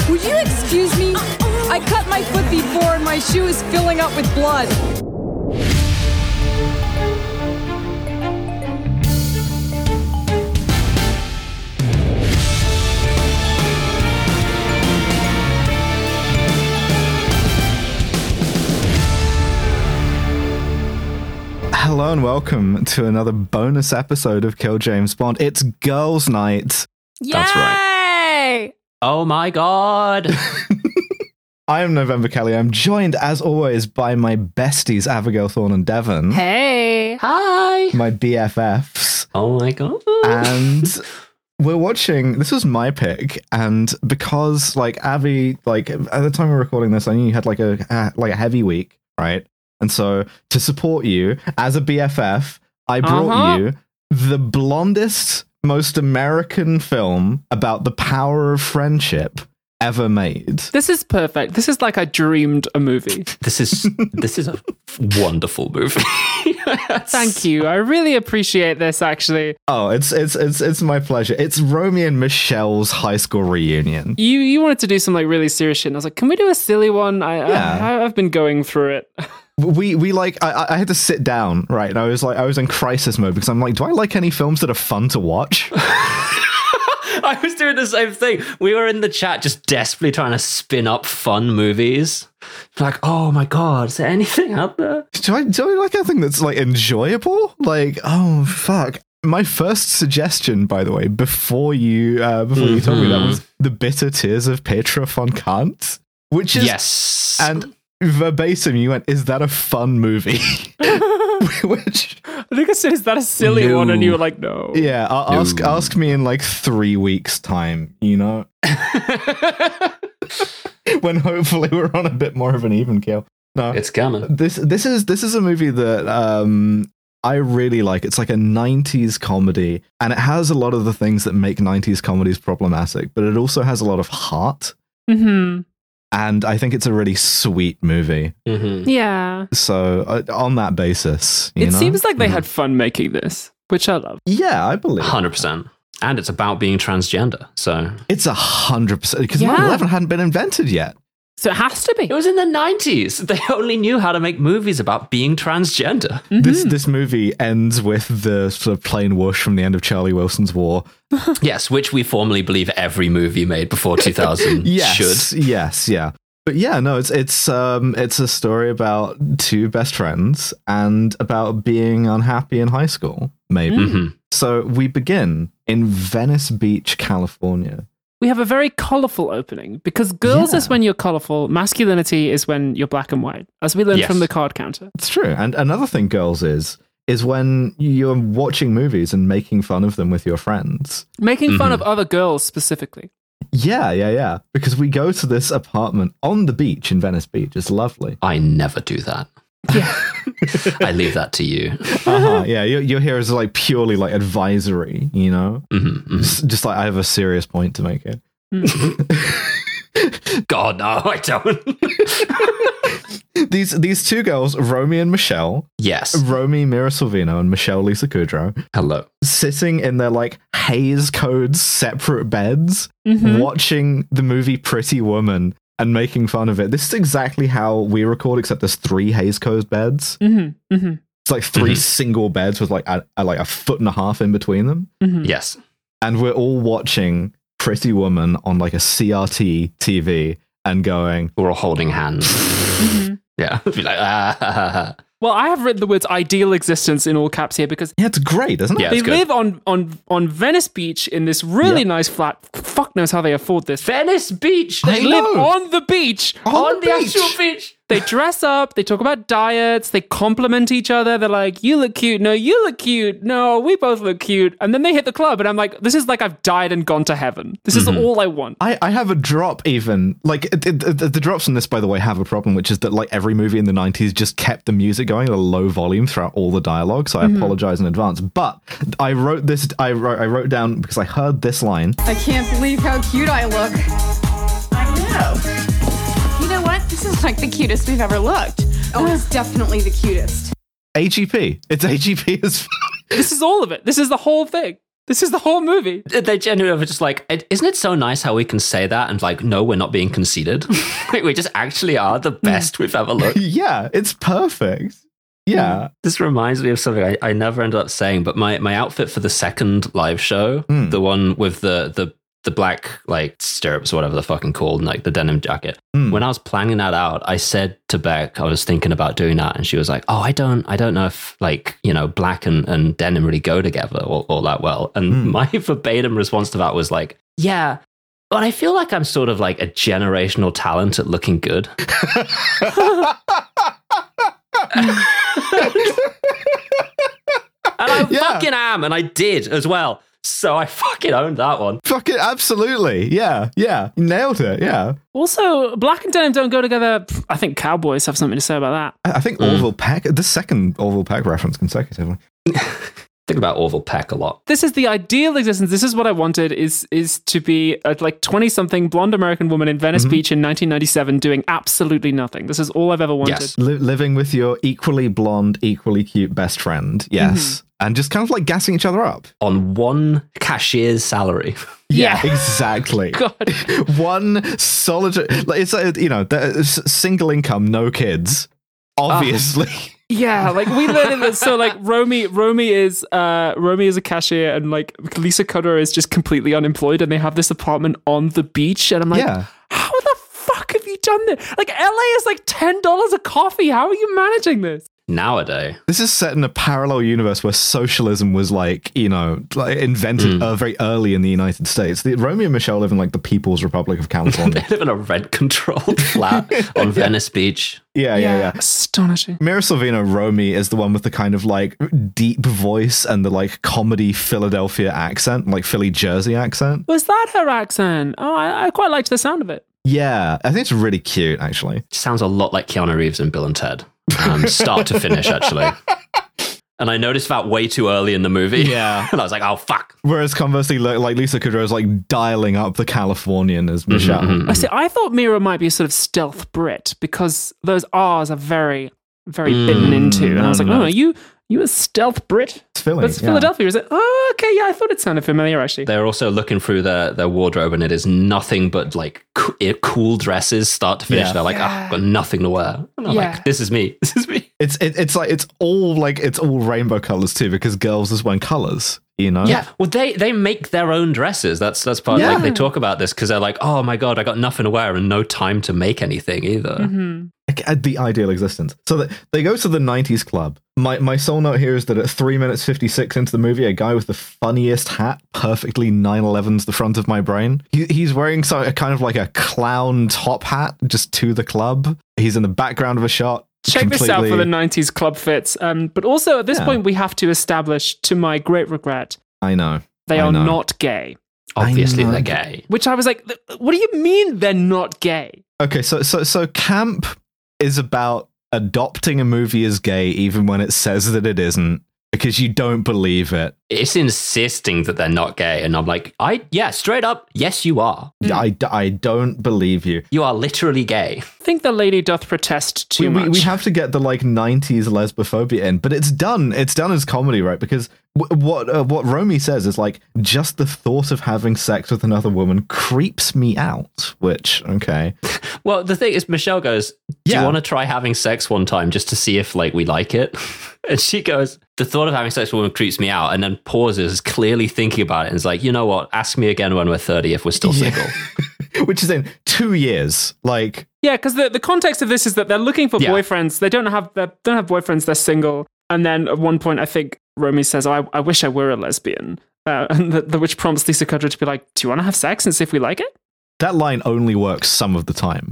Would you excuse me? I cut my foot before and my shoe is filling up with blood. Hello and welcome to another bonus episode of Kill James Bond. It's Girls' Night. Yay! That's right. Oh my god. I am November Kelly. I'm joined, as always, by my besties, Abigail Thorne and Devon. Hey! Hi. My BFFs. Oh my god. And we're watching, this was my pick, and because, Abby, at the time we were recording this, I knew you had, a heavy week, right? And so, to support you, as a BFF, I brought you the blondest, most American film about the power of friendship ever made. This is perfect. This is like I dreamed a movie. This is a wonderful movie. Thank you. I really appreciate this, actually. Oh, it's my pleasure. It's Romy and Michelle's high school reunion. You wanted to do some really serious shit, and I was like, can we do a silly one? I've been going through it. I had to sit down, right? And I was in crisis mode because I'm like, do I like any films that are fun to watch? I was doing the same thing. We were in the chat just desperately trying to spin up fun movies. Like, oh my god, is there anything out there? Do I like anything that's enjoyable? Oh fuck. My first suggestion, by the way, before you told me that, was The Bitter Tears of Petra von Kant, which is yes, and verbatim you went, is that a fun movie? Which I think I said, is that a silly one? And you were like, no. Yeah, ask me in 3 weeks time, when hopefully we're on a bit more of an even keel. No, it's coming. This is a movie that I really like. It's like a 90s comedy, and it has a lot of the things that make 90s comedies problematic, but it also has a lot of heart. Mm-hmm. And I think it's a really sweet movie. Mm-hmm. Yeah. So on that basis, it seems like they had fun making this, which I love. Yeah, I believe 100%. And it's about being transgender. So it's 100% because 9/11 hadn't been invented yet. So it has to be. It was in the 90s. They only knew how to make movies about being transgender. Mm-hmm. This movie ends with the sort of plain whoosh from the end of Charlie Wilson's War. Yes, which we formally believe every movie made before 2000 should. Yes, yeah. But yeah, no, it's a story about two best friends and about being unhappy in high school, maybe. Mm-hmm. So we begin in Venice Beach, California. We have a very colourful opening because girls is when you're colourful, masculinity is when you're black and white, as we learned from the card counter. It's true. And another thing girls is when you're watching movies and making fun of them with your friends. Making fun of other girls specifically. Yeah. Because we go to this apartment on the beach in Venice Beach. It's lovely. I never do that. Yeah. I leave that to you. Yeah, you're here as purely advisory, Just I have a serious point to make here. God, no, I don't. These two girls, Romy and Michelle. Yes. Romy Mira Sorvino and Michelle Lisa Kudrow. Hello. Sitting in their Hays Code separate beds, watching the movie Pretty Woman and making fun of it. This is exactly how we record, except there's 3 Hays Code beds. Mm-hmm. Mm-hmm. It's 3 single beds with a foot and a half in between them. Mm-hmm. Yes. And we're all watching Pretty Woman on a CRT TV and going, we're all holding hands. Yeah. Be like, Well, I have written the words ideal existence in all caps here because it's great, isn't it? Yeah, they live on Venice Beach in this really nice flat. Fuck knows how they afford this. Venice Beach. They live on the beach. On the actual beach. They dress up, they talk about diets, they compliment each other. They're like, you look cute. No, you look cute. No, we both look cute. And then they hit the club and I'm like, this is like I've died and gone to heaven. This is all I want. I have a drop even. The drops in this, by the way, have a problem, which is that every movie in the 90s just kept the music going at a low volume throughout all the dialogue. So I apologize in advance. But I wrote this, I wrote down because I heard this line. I can't believe how cute I look. I know. You know what? This is the cutest we've ever looked. Oh, it's definitely the cutest. AGP. It's AGP as fuck. This is all of it. This is the whole thing. This is the whole movie. They genuinely were just like, isn't it so nice how we can say that and like, no, we're not being conceited. Like, we just actually are the best we've ever looked. Yeah, it's perfect. Yeah. This reminds me of something I never ended up saying, but my outfit for the second live show, the one with the black like stirrups or whatever they're fucking called, and like the denim jacket. When I was planning that out, I said to Beck, I was thinking about doing that, and she was like, "Oh, I don't know if like, you know, black and denim really go together all that well." And my verbatim response to that was like, "Yeah, but I feel like I'm sort of like a generational talent at looking good." And I fucking am, and I did as well. So I fucking owned that one. Fucking absolutely. Yeah. You nailed it. Yeah. Also, black and denim don't go together. I think Cowboys have something to say about that. I think Orville Peck, the second Orville Peck reference consecutively. Think about Orville Peck a lot. This is the ideal existence. This is what I wanted, is to be a like 20-something blonde American woman in Venice Beach in 1997 doing absolutely nothing. This is all I've ever wanted. Yes. Living with your equally blonde, equally cute best friend. Yes. And just kind of like gassing each other up. On one cashier's salary. Yeah. Exactly. God. One solitary, like, it's you know, single income, no kids. Obviously. Yeah, like we learned in this. So like Romy is a cashier, and like Lisa Kudrow is just completely unemployed, and they have this apartment on the beach, and I'm like, how the fuck have you done this? Like LA is like $10 a coffee. How are you managing this? Nowadays. This is set in a parallel universe where socialism was like, you know, like invented very early in the United States. Romeo and Michelle live in like the People's Republic of California. They live in a rent-controlled flat on Venice Beach. Yeah. Astonishing. Mira Sorvino, Romy, is the one with the kind of like deep voice and the like comedy Philadelphia accent, like Philly Jersey accent. Was that her accent? Oh, I quite liked the sound of it. Yeah, I think it's really cute, actually. Sounds a lot like Keanu Reeves in Bill and Ted. Start to finish, actually. And I noticed that way too early in the movie. Yeah. And I was like, oh, fuck. Whereas conversely, like Lisa Kudrow is like dialing up the Californian as Michelle. I thought Mira might be a sort of stealth Brit because those R's are very, very bitten into. And I was like, oh, you a stealth Brit? It's Philly. That's Philadelphia, is it? Oh, okay, yeah, I thought it sounded familiar, actually. They're also looking through their wardrobe, and it is nothing but like cool dresses start to finish. Yeah. They're like, I've got nothing to wear. And I'm like, this is me. This is me. It's like it's all rainbow colors too, because girls just want colors. You know? Yeah. Well, they make their own dresses. That's part. Like they talk about this because they're like, oh my god, I got nothing to wear and no time to make anything either. The ideal existence. So that they go to the 90s club. My soul note here is that at 3 minutes 56 into the movie, a guy with the funniest hat perfectly 9/11's the front of my brain. He's wearing a kind of like a clown top hat just to the club. He's in the background of a shot. Check this out for the 90s club fits. But also at this point, we have to establish, to my great regret, I know. They are not gay. Obviously they're gay. Which I was like, what do you mean they're not gay? Okay, so Camp is about adopting a movie as gay even when it says that it isn't, because you don't believe it. It's insisting that they're not gay, and I'm like, straight up, yes, you are. I don't believe you. You are literally gay. I think the lady doth protest too much. We have to get the like 90s lesbophobia in, but it's done as comedy, right? Because what Romy says is like, just the thought of having sex with another woman creeps me out, which, okay. Well, the thing is, Michelle goes, do you want to try having sex one time just to see if like we like it? And she goes, the thought of having sex with a woman creeps me out, and then pauses, clearly thinking about it, and is like, you know what? Ask me again when we're 30 if we're still single. Which is in 2 years. Like, yeah, because the context of this is that they're looking for boyfriends. They don't have boyfriends. They're single. And then at one point, I think Romy says, "Oh, I wish I were a lesbian," and which prompts Lisa Kudrow to be like, "Do you want to have sex and see if we like it?" That line only works some of the time.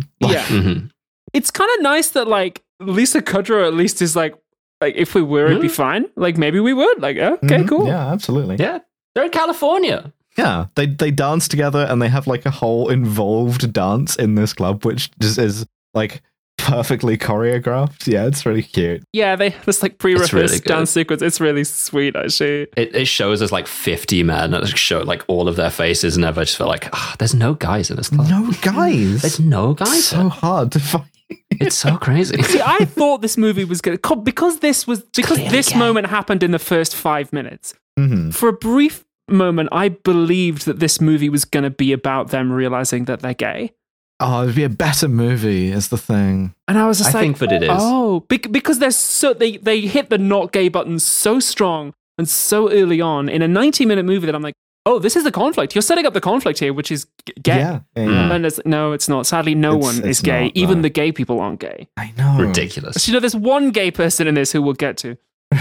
It's kind of nice that like Lisa Kudrow at least is like if we were, it'd be fine. Like maybe we would. Like, okay, cool. Yeah, absolutely. Yeah, they're in California. Yeah, they dance together, and they have like a whole involved dance in this club, which just is like perfectly choreographed. Yeah, it's really cute. Yeah, this like pre-rehearsed really dance sequence. It's really sweet, actually. It shows us like 50 men, and it show like all of their faces, and I just felt like, there's no guys in this club. No guys. There's no guys. So hard to find. It's so crazy. See, I thought this movie was going to, because this moment happened in the first 5 minutes. Mm-hmm. For a brief moment, I believed that this movie was going to be about them realizing that they're gay. Oh, it'd be a better movie, is the thing. And I was just I think that it is. Oh, because they hit the not gay button so strong and so early on in a 90-minute movie that I'm like, oh, this is the conflict. You're setting up the conflict here, which is gay. Yeah. And no, it's not. Sadly, no one is gay. Not, even the gay people aren't gay. I know. Ridiculous. You know, there's one gay person in this who we'll get to.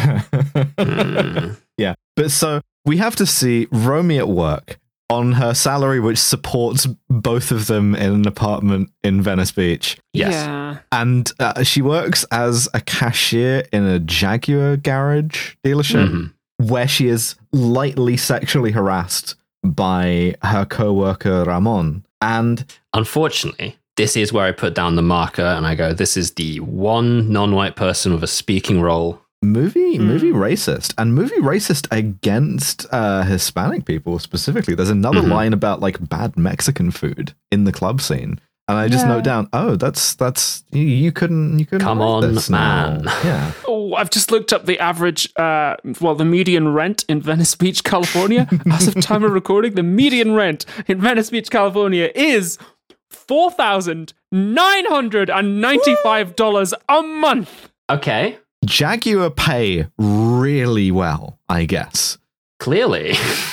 Yeah. But so we have to see Romy at work on her salary, which supports both of them in an apartment in Venice Beach. Yes. Yeah. And she works as a cashier in a Jaguar garage dealership where she is lightly sexually harassed by her co-worker Ramon. And unfortunately, this is where I put down the marker and I go, this is the one non-white person with a speaking role. Movie racist, and movie racist against Hispanic people specifically. There's another line about like bad Mexican food in the club scene, and I just note down, oh, that's you couldn't come on, this man. Yeah. Oh, I've just looked up the average, the median rent in Venice Beach, California. As of time of recording, the median rent in Venice Beach, California is $4,995 a month. Okay. Jaguar pay really well, I guess. Clearly.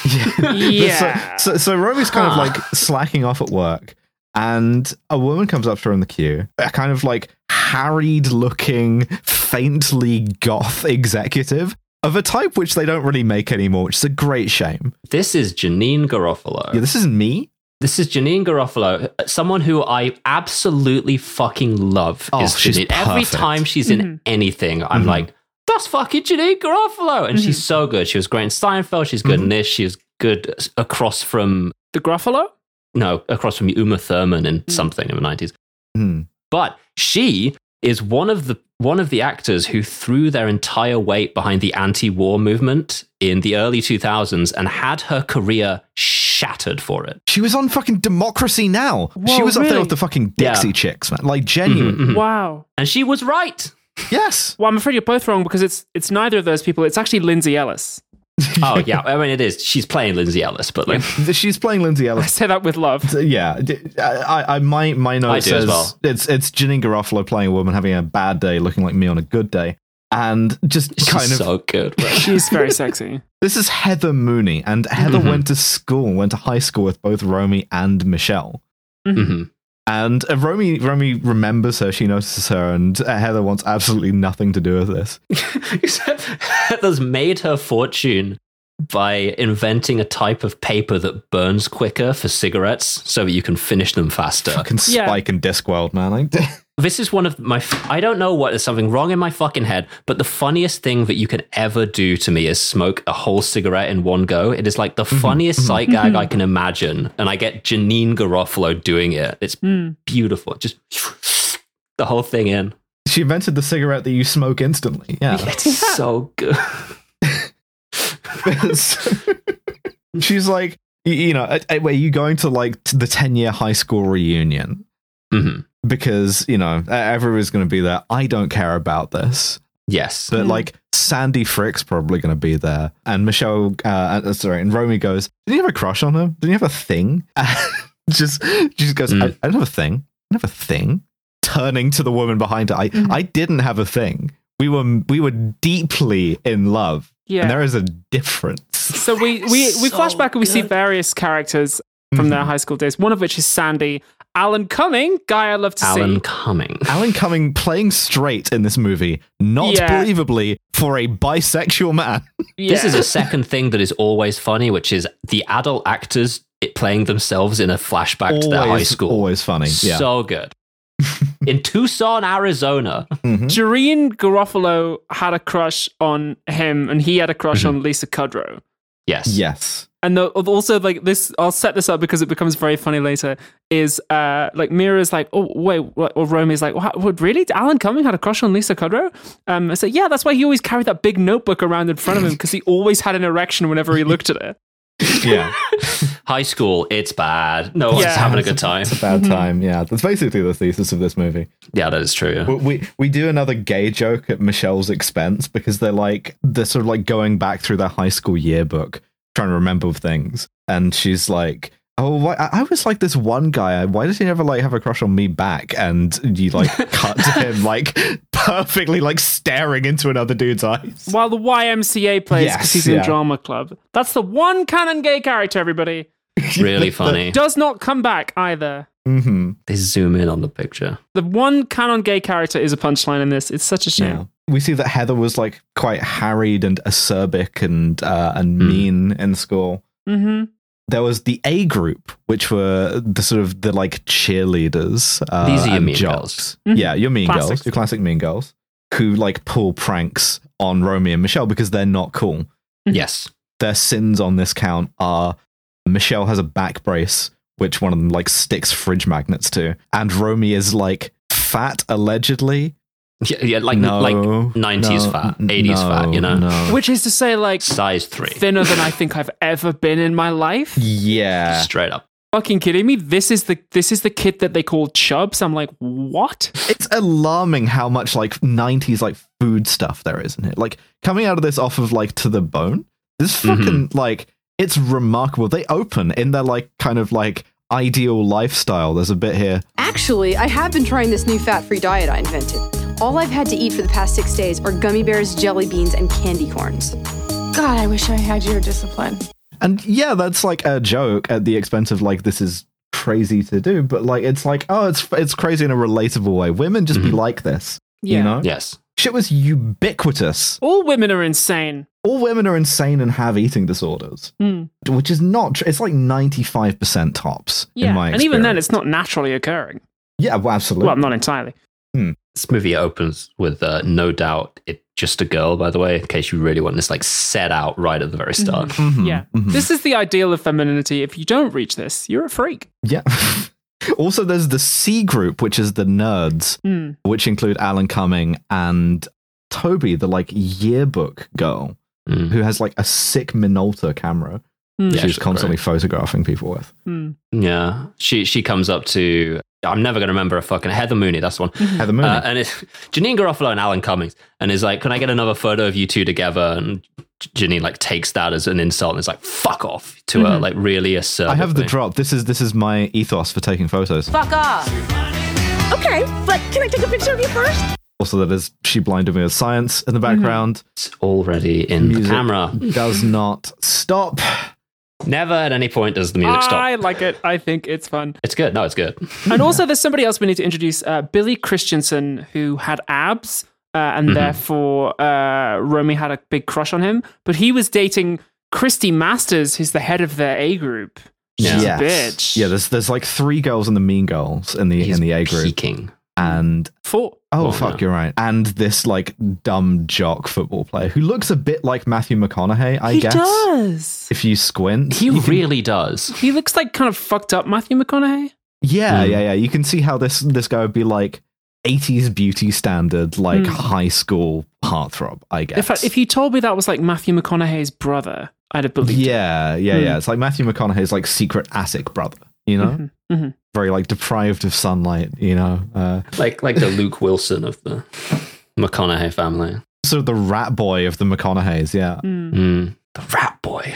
Yeah. So Romy's kind of like slacking off at work, and a woman comes up to her in the queue, a kind of like harried looking, faintly goth executive of a type which they don't really make anymore, which is a great shame. This is Janeane Garofalo. Yeah, this isn't me. This is Janeane Garofalo, someone who I absolutely fucking love. She's Janeane. Every time she's in anything, I'm like, that's fucking Janeane Garofalo. And she's so good. She was great in Seinfeld. She's good in this. She was good across from... The Gruffalo? No, across from Uma Thurman in something in the 90s. But she is one of the actors who threw their entire weight behind the anti-war movement in the early 2000s and had her career shattered for it. She was on fucking Democracy Now! Whoa, she was up there really? with the fucking Dixie Chicks, man. Like, genuine. Wow. And she was right. Yes. Well, I'm afraid you're both wrong because it's neither of those people. It's actually Lindsay Ellis. Oh, yeah. I mean, it is. She's playing Lindsay Ellis, but like... She's playing Lindsay I Ellis. say that with love. Yeah. My note says it's Janeane Garofalo playing a woman having a bad day, looking like me on a good day. And just kind of... so good. Right? She's very sexy. This is Heather Mooney, and Heather went to high school with both Romy and Michelle. And Romy remembers her, she notices her, and Heather wants absolutely nothing to do with this. Heather's made her fortune by inventing a type of paper that burns quicker for cigarettes so that you can finish them faster. Fucking Spike and Discworld, man. This is one of my... I don't know what, there's something wrong in my fucking head, but the funniest thing that you can ever do to me is smoke a whole cigarette in one go. It is like the funniest sight gag I can imagine. And I get Janeane Garofalo doing it. It's beautiful. Just the whole thing in. She invented the cigarette that you smoke instantly. Yeah. It's so good. She's like, were you going to like the 10-year high school reunion? Because, everyone's going to be there. I don't care about this. Yes. But like Sandy Frick's probably going to be there. And Michelle, and Romy goes, did you have a crush on her? Did you have a thing? She just goes, I don't have a thing. I don't have a thing. Turning to the woman behind her. I didn't have a thing. We were deeply in love. Yeah. And there is a difference. So we flash back and we see various characters from their high school days. One of which is Sandy. Alan Cumming, guy I love to see. Alan Cumming playing straight in this movie, not believably for a bisexual man. This is a second thing that is always funny, which is the adult actors playing themselves in a flashback to their high school. Always funny. Yeah. So good. In Tucson, Arizona. Janeane Garofalo had a crush on him, and he had a crush on Lisa Kudrow. Yes. And also, like this, I'll set this up because it becomes very funny later. Is like Mira's like, oh wait, what? Or Romy's like, what? Really? Alan Cumming had a crush on Lisa Kudrow? I said, yeah, that's why he always carried that big notebook around in front of him because he always had an erection whenever he looked at it. Yeah. High school, it's bad. No one's having a good time. It's a bad time. Yeah, that's basically the thesis of this movie. Yeah, that is true. Yeah. We do another gay joke at Michelle's expense because they're sort of like going back through their high school yearbook. trying to remember things, and she's like, oh, I was like this one guy. Why does he never like have a crush on me back? And you like cut to him like perfectly like staring into another dude's eyes while the YMCA plays because he's in drama club. That's the one canon gay character, everybody. Really funny. Does not come back either. Mm-hmm. They zoom in on the picture. The one canon gay character is a punchline in this. It's such a shame. Yeah. We see that Heather was like quite harried and acerbic and mean in school. Mm-hmm. There was the A group, which were the sort of the like cheerleaders. These are your mean jocks. girls. Mm-hmm. Yeah, your mean Classics. girls, your classic mean girls, who like pull pranks on Romy and Michelle because they're not cool. Yes. Their sins on this count are Michelle has a back brace, which one of them like sticks fridge magnets to, and Romy is like fat allegedly. Yeah, like 90s fat, 80s fat, you know? No. Which is to say, like, size 3. Thinner than I think I've ever been in my life. Yeah. Straight up. Fucking kidding me? This is the kid that they call Chubbs. I'm like, what? It's alarming how much like 90s like food stuff there is in it. Like coming out of this off of like To the Bone, this fucking like it's remarkable. They open in their like kind of like ideal lifestyle. There's a bit here. Actually, I have been trying this new fat-free diet I invented. All I've had to eat for the past 6 days are gummy bears, jelly beans, and candy corns. God, I wish I had your discipline. And yeah, that's like a joke at the expense of like, this is crazy to do, but like, it's like, oh, it's crazy in a relatable way. Women just be like this, you know? Yes. Shit was ubiquitous. All women are insane. All women are insane and have eating disorders, which is not, it's like 95% tops in my experience. And even then, it's not naturally occurring. Yeah, well, absolutely. Well, not entirely. This movie opens with no doubt it's just a girl, by the way, in case you really want this like set out right at the very start. This is the ideal of femininity. If you don't reach this, you're a freak. Yeah. Also, there's the C group, which is the nerds, which include Alan Cumming and Toby, the like yearbook girl, who has like a sick Minolta camera. She's constantly photographing people with. Yeah. She comes up to, I'm never going to remember a fucking Heather Mooney. That's the one. Heather Mooney. And it's Janine Garofalo and Alan Cummings. And is like, can I get another photo of you two together? And Janine like takes that as an insult and is like, fuck off to her, like really assertive. I have the drop. This is my ethos for taking photos. Fuck off. Okay, but can I take a picture of you first? Also, that is She Blinded Me with Science in the background. It's already in the camera. Does not stop. Never at any point does the music stop. I like it. I think it's fun. It's good. No, it's good. And also, there's somebody else we need to introduce, Billy Christensen, who had abs, and therefore Romy had a big crush on him. But he was dating Christy Masters, who's the head of their A group. She's a bitch. Yeah, there's like 3 girls in the Mean Girls in the A group. Peaking. And 4. You're right. And this like dumb jock football player who looks a bit like Matthew McConaughey, I guess. He does. If you squint. He really does. He looks like kind of fucked up Matthew McConaughey. Yeah. You can see how this guy would be like 80s beauty standard, like high school heartthrob, I guess. If you told me that was like Matthew McConaughey's brother, I'd have believed it. Yeah. It's like Matthew McConaughey's like secret ASIC brother, you know? Very like deprived of sunlight, you know? Like the Luke Wilson of the McConaughey family. Sort of the rat boy of the McConaughey's, yeah. The rat boy.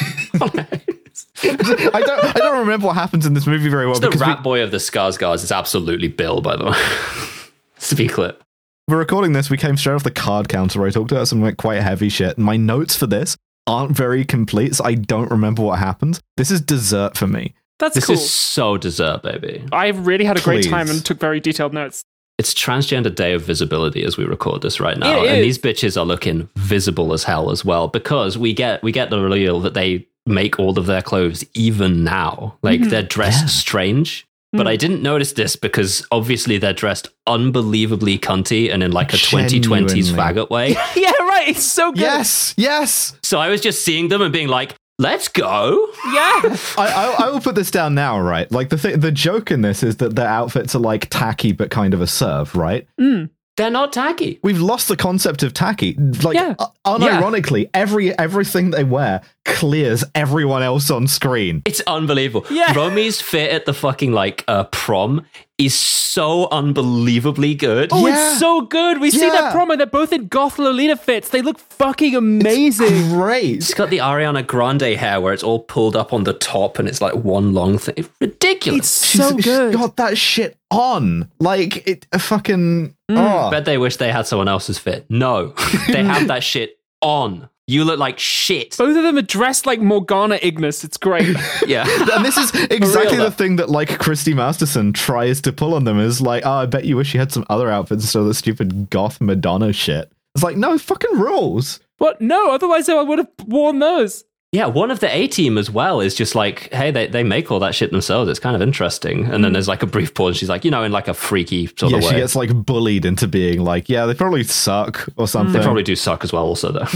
I don't remember what happens in this movie very well. The rat boy of the Skarsgårds is absolutely Bill, by the way. Speak clip. We're recording this. We came straight off the card counter where I talked about some like quite heavy shit. My notes for this aren't very complete, so I don't remember what happens. This is dessert for me. This cool. Is so dessert, baby. I really had a great time and took very detailed notes. It's Transgender Day of Visibility as we record this right now. And these bitches are looking visible as hell as well, because we get the reveal that they make all of their clothes even now. Like they're dressed strange. But I didn't notice this because obviously they're dressed unbelievably cunty and in like a 2020s faggot way. Yeah, right. It's so good. Yes. So I was just seeing them and being like, let's go. Yeah. I will put this down now, right? Like the joke in this is that their outfits are like tacky but kind of a serve, right? They're not tacky. We've lost the concept of tacky. Like unironically, everything they wear clears everyone else on screen. It's unbelievable. Yeah. Romy's fit at the fucking prom is so unbelievably good. Oh, Yeah. it's so good. We see that prom and they're both in goth Lolita fits. They look fucking amazing. Great. It's got the Ariana Grande hair where it's all pulled up on the top and it's like one long thing. It's ridiculous. It's so She's good. got that shit on. Like, it fucking... I bet they wish they had someone else's fit. No, they have that shit on. You look like shit. Both of them are dressed like Morgana Ignis. It's great. Yeah. And this is exactly real, the thing that, like, Christy Masterson tries to pull on them is like, oh, I bet you wish you had some other outfits instead of the stupid goth Madonna shit. It's like, no, fucking rules. What? No, otherwise I would have worn those. Yeah, one of the A-team as well is just like, hey, they make all that shit themselves. It's kind of interesting. And then there's like a brief pause and she's like, in like a freaky sort of way. She gets like bullied into being like, yeah, they probably suck or something. They probably do suck as well also though.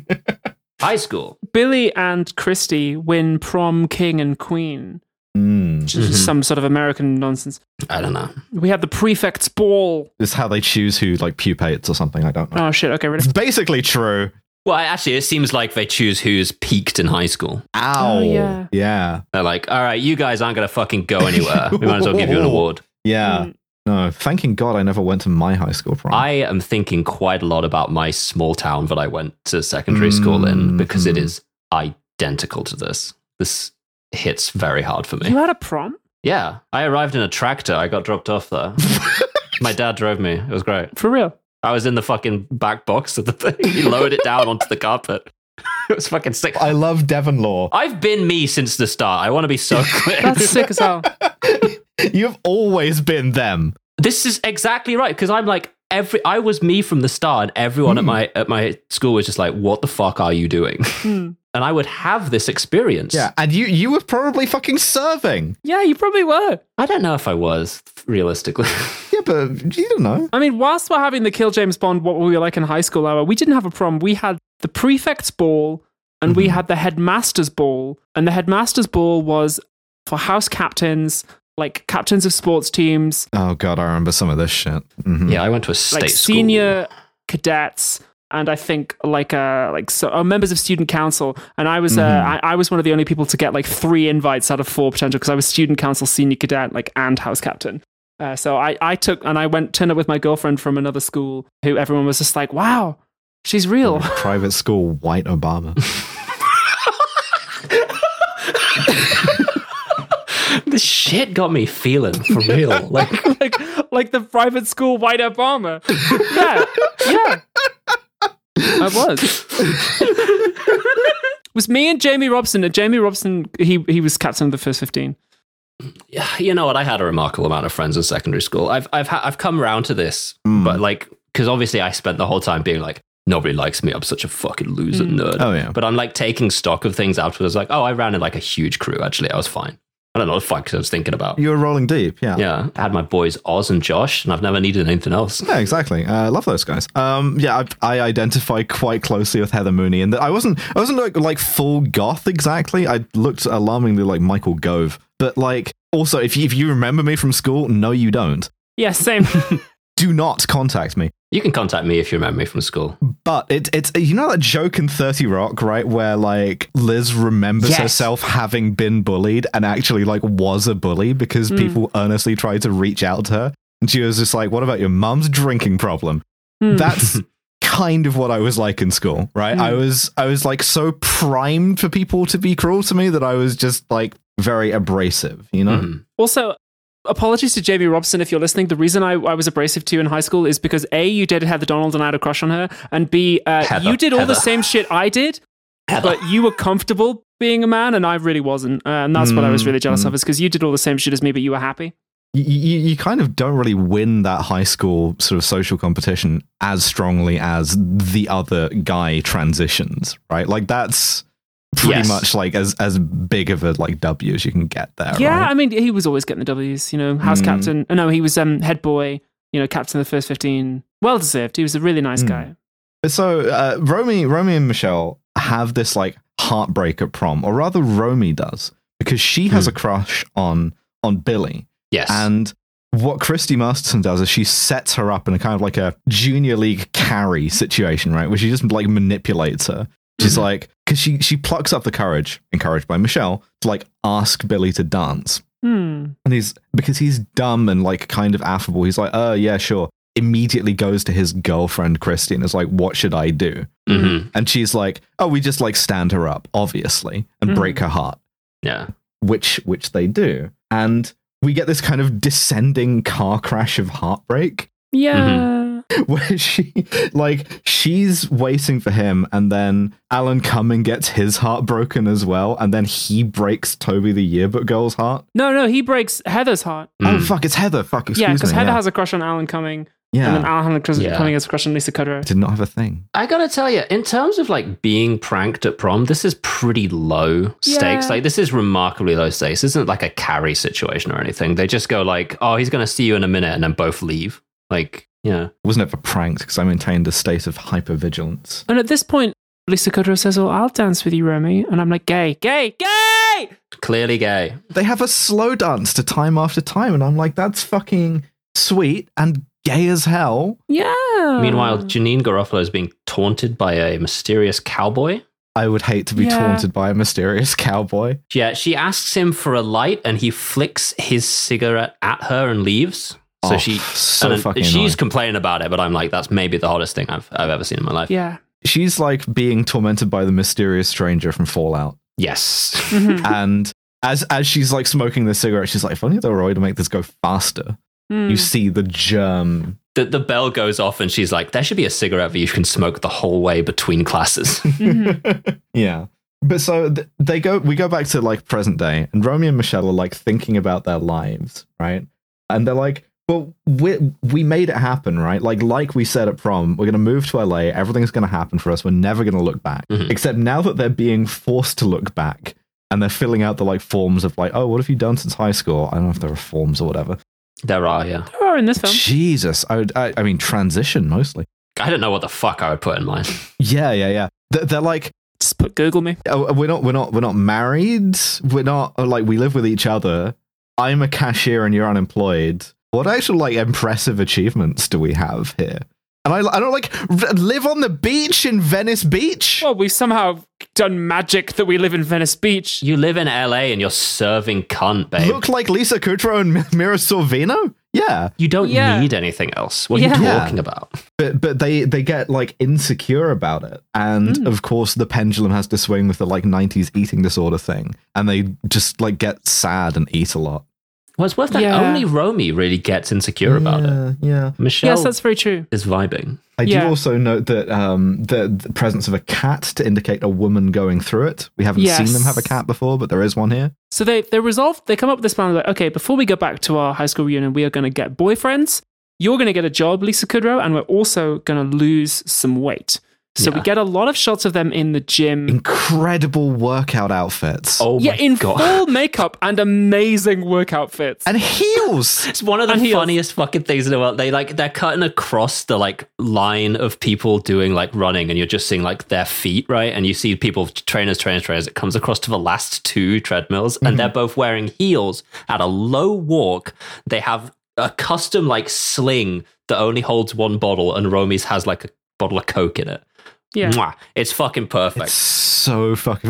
High school. Billy and Christy win prom king and queen. Which is some sort of American nonsense. I don't know. We had the prefect's ball. It's how they choose who like pupates or something. I don't know. Oh shit, okay, ready? It's basically true. Well, actually, it seems like they choose who's peaked in high school. Ow. Oh, yeah. Yeah. They're like, all right, you guys aren't going to fucking go anywhere. We might as well give you an award. Yeah. No, thanking God I never went to my high school prom. I am thinking quite a lot about my small town that I went to secondary school in because it is identical to this. This hits very hard for me. You had a prom? Yeah. I arrived in a tractor. I got dropped off there. My dad drove me. It was great. For real? I was in the fucking back box of the thing. He lowered it down onto the carpet. It was fucking sick. I love Devon Law. I've been me since the start. I want to be so clear. That's sick as hell. You've always been them. This is exactly right because I'm like I was me from the start. And everyone at my school was just like, "What the fuck are you doing?" And I would have this experience. Yeah, and you were probably fucking serving. Yeah, you probably were. I don't know if I was realistically. Yeah, but you don't know. I mean, whilst we're having the Kill James Bond, what we were like in high school hour, we didn't have a prom. We had the prefect's ball and we had the headmaster's ball. And the headmaster's ball was for house captains, like captains of sports teams. Oh God, I remember some of this shit. Yeah, I went to a state like school. Senior cadets. And I think members of student council, and I was I was one of the only people to get like 3 invites out of 4 potential because I was student council, senior cadet, and house captain. So I took and I turned up with my girlfriend from another school, who everyone was just like, "Wow, she's real." Private school, white Obama. This shit got me feeling for real. like the private school white Obama. Yeah. I was. It was me and Jamie Robson. And Jamie Robson, he was captain of the first 15. Yeah, you know what? I had a remarkable amount of friends in secondary school. I've come around to this, but like, because obviously I spent the whole time being like, nobody likes me. I'm such a fucking loser nerd. Oh yeah. But I'm like taking stock of things afterwards. Like, oh, I ran in like a huge crew. Actually, I was fine. I don't know what the fuck I was thinking about. You were rolling deep, yeah. Yeah, I had my boys Oz and Josh, and I've never needed anything else. Yeah, exactly. Love those guys. Yeah, I identify quite closely with Heather Mooney, and I wasn't like full goth exactly. I looked alarmingly like Michael Gove, but like also if you remember me from school, no, you don't. Yeah, same. Do not contact me. You can contact me if you remember me from school. But it's you know that joke in 30 Rock, right, where like Liz remembers herself having been bullied and actually like was a bully because people earnestly tried to reach out to her, and she was just like, "What about your mum's drinking problem?" That's kind of what I was like in school, right? I was like so primed for people to be cruel to me that I was just like very abrasive, you know? Also, apologies to Jamie Robson if you're listening. The reason I was abrasive to you in high school is because A, you dated Heather Donald and I had a crush on her, and B, you did all the same shit I did, but you were comfortable being a man and I really wasn't. And that's what I was really jealous of, is because you did all the same shit as me, but you were happy. You kind of don't really win that high school sort of social competition as strongly as the other guy transitions, right? Like that's pretty much like as big of a like W as you can get there. Yeah, right? I mean, he was always getting the W's, you know, house captain. No, he was head boy, you know, captain of the first 15. Well deserved. He was a really nice guy. So Romy and Michelle have this like heartbreak at prom, or rather Romy does, because she has a crush on Billy. Yes. And what Christy Masterson does is she sets her up in a kind of like a junior league carry situation, right? Where she just like manipulates her. She's like, because she plucks up the courage, encouraged by Michelle, to like ask Billy to dance. And because he's dumb and like kind of affable, he's like, yeah, sure. Immediately goes to his girlfriend Christy and is like, what should I do? And she's like, oh, we just like stand her up, obviously, and break her heart. Yeah. Which they do. And we get this kind of descending car crash of heartbreak. Yeah. Where she's waiting for him, and then Alan Cumming gets his heart broken as well, and then he breaks Toby the Yearbook Girl's heart. No, he breaks Heather's heart. Oh, fuck, it's Heather. Fuck, excuse me. Yeah, because Heather has a crush on Alan Cumming. Yeah. And then Alan Cumming has a crush on Lisa Kudrow. Did not have a thing. I gotta tell you, in terms of like being pranked at prom, this is pretty low stakes. Like, this is remarkably low stakes. This isn't like a Carrie situation or anything. They just go like, oh, he's gonna see you in a minute, and then both leave. Like, yeah. Wasn't ever pranked because I maintained a state of hypervigilance. And at this point, Lisa Kudrow says, oh, I'll dance with you, Romy. And I'm like, gay. Clearly gay. They have a slow dance to Time After Time, and I'm like, that's fucking sweet and gay as hell. Yeah. Meanwhile, Janine Garofalo is being taunted by a mysterious cowboy. I would hate to be taunted by a mysterious cowboy. Yeah, she asks him for a light, and he flicks his cigarette at her and leaves. So she's complaining about it, but I'm like, that's maybe the hottest thing I've ever seen in my life. Yeah. She's like being tormented by the mysterious stranger from Fallout. Yes. And as she's like smoking the cigarette, she's like, if only there were a way to make this go faster. You see the germ. The bell goes off, and she's like, there should be a cigarette that you can smoke the whole way between classes. Yeah. But so we go back to like present day, and Romy and Michelle are like thinking about their lives, right? And they're like, well, we made it happen, right? Like we said at prom, we're going to move to LA. Everything's going to happen for us. We're never going to look back. Except now that they're being forced to look back, and they're filling out the like forms of like, oh, what have you done since high school? I don't know if there are forms or whatever. There are, yeah. There are in this film. Jesus. I mean, transition mostly. I don't know what the fuck I would put in mine. Yeah. They're like, just put Google me. We're not married. We're not like, we live with each other. I'm a cashier and you're unemployed. What actual like impressive achievements do we have here? And I don't like live on the beach in Venice Beach. Well, we've somehow done magic that we live in Venice Beach. You live in LA and you're serving cunt, babe. Look like Lisa Kudrow and Mira Sorvino? Yeah. You don't need anything else. What are you talking about? But they get like insecure about it. And of course the pendulum has to swing with the like 90s eating disorder thing. And they just like get sad and eat a lot. Well, it's worth that. Only Romy really gets insecure about it. Yeah. Michelle, yes, that's very true. Is vibing. I do also note that the presence of a cat to indicate a woman going through it. We haven't seen them have a cat before, but there is one here. So they resolve. They come up with this plan. Like, okay, before we go back to our high school reunion, we are going to get boyfriends. You're going to get a job, Lisa Kudrow, and we're also going to lose some weight. So we get a lot of shots of them in the gym. Incredible workout outfits. Oh my in God. full makeup and amazing workout fits. And heels. It's one of the funniest fucking things in the world. They're cutting across the like line of people doing like running, and you're just seeing like their feet, right? And you see people, trainers. It comes across to the last two treadmills, and they're both wearing heels at a low walk. They have a custom like sling that only holds one bottle, and Romy's has like a bottle of Coke in it. Yeah. Mwah. It's fucking perfect. It's so fucking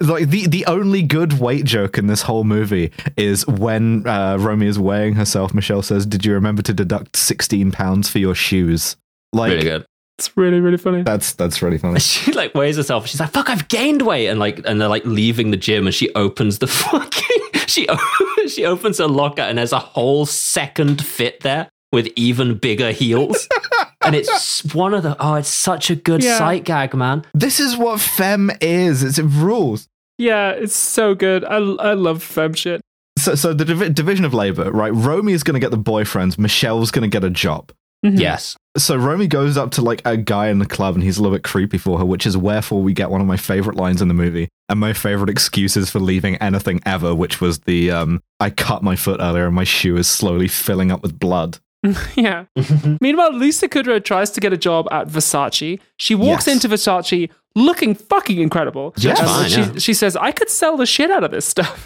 the only good weight joke in this whole movie is when Romy is weighing herself. Michelle says, "Did you remember to deduct 16 pounds for your shoes?" Like, really good. It's really, really funny. That's really funny. She like weighs herself. She's like, "Fuck, I've gained weight," and they're like leaving the gym, and she opens the fucking she opens her locker, and there's a whole second fit there with even bigger heels. And it's one of the, it's such a good sight gag, man. This is what femme is. It rules. Yeah, it's so good. I love femme shit. So the division of labor, right? Romy is going to get the boyfriends. Michelle's going to get a job. Yes. So Romy goes up to like a guy in the club, and he's a little bit creepy for her, which is wherefore we get one of my favorite lines in the movie and my favorite excuses for leaving anything ever, which was the, I cut my foot earlier and my shoe is slowly filling up with blood. Yeah. Meanwhile, Lisa Kudrow tries to get a job at Versace. She walks into Versace looking fucking incredible. Yes. She says, I could sell the shit out of this stuff.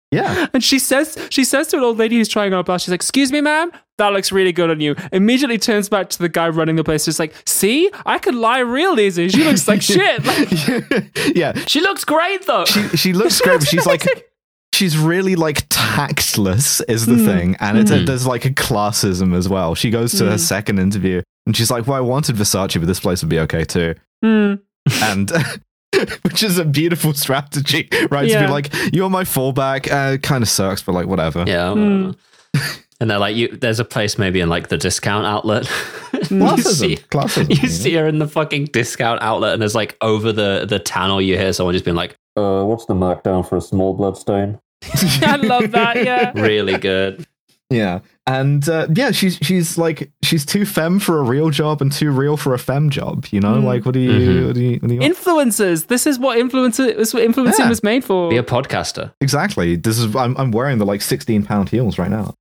Yeah. And she says to an old lady who's trying on a blouse, she's like, "Excuse me, ma'am, that looks really good on you." Immediately turns back to the guy running the place, just like, "See, I can lie real easy. She looks like shit." Like, yeah. She looks great though. She looks great, but she's like, she's really like tactless is the thing. And there's like a classism as well. She goes to her second interview and she's like, "Well, I wanted Versace, but this place would be okay too." And which is a beautiful strategy, right? To be like, "You're my fallback." Kind of sucks, but like whatever. Yeah. And they're like, there's a place maybe in like the discount outlet. Classism. You see her in the fucking discount outlet, and there's like over the tunnel, you hear someone just being like, "What's the markdown for a small bloodstain?" I love that. Yeah, really good. Yeah, and she's like, she's too femme for a real job and too real for a femme job. You know, like what do you? Influencers. This is what influencing was made for. Be a podcaster. Exactly. This is I'm wearing the like 16-pound heels right now.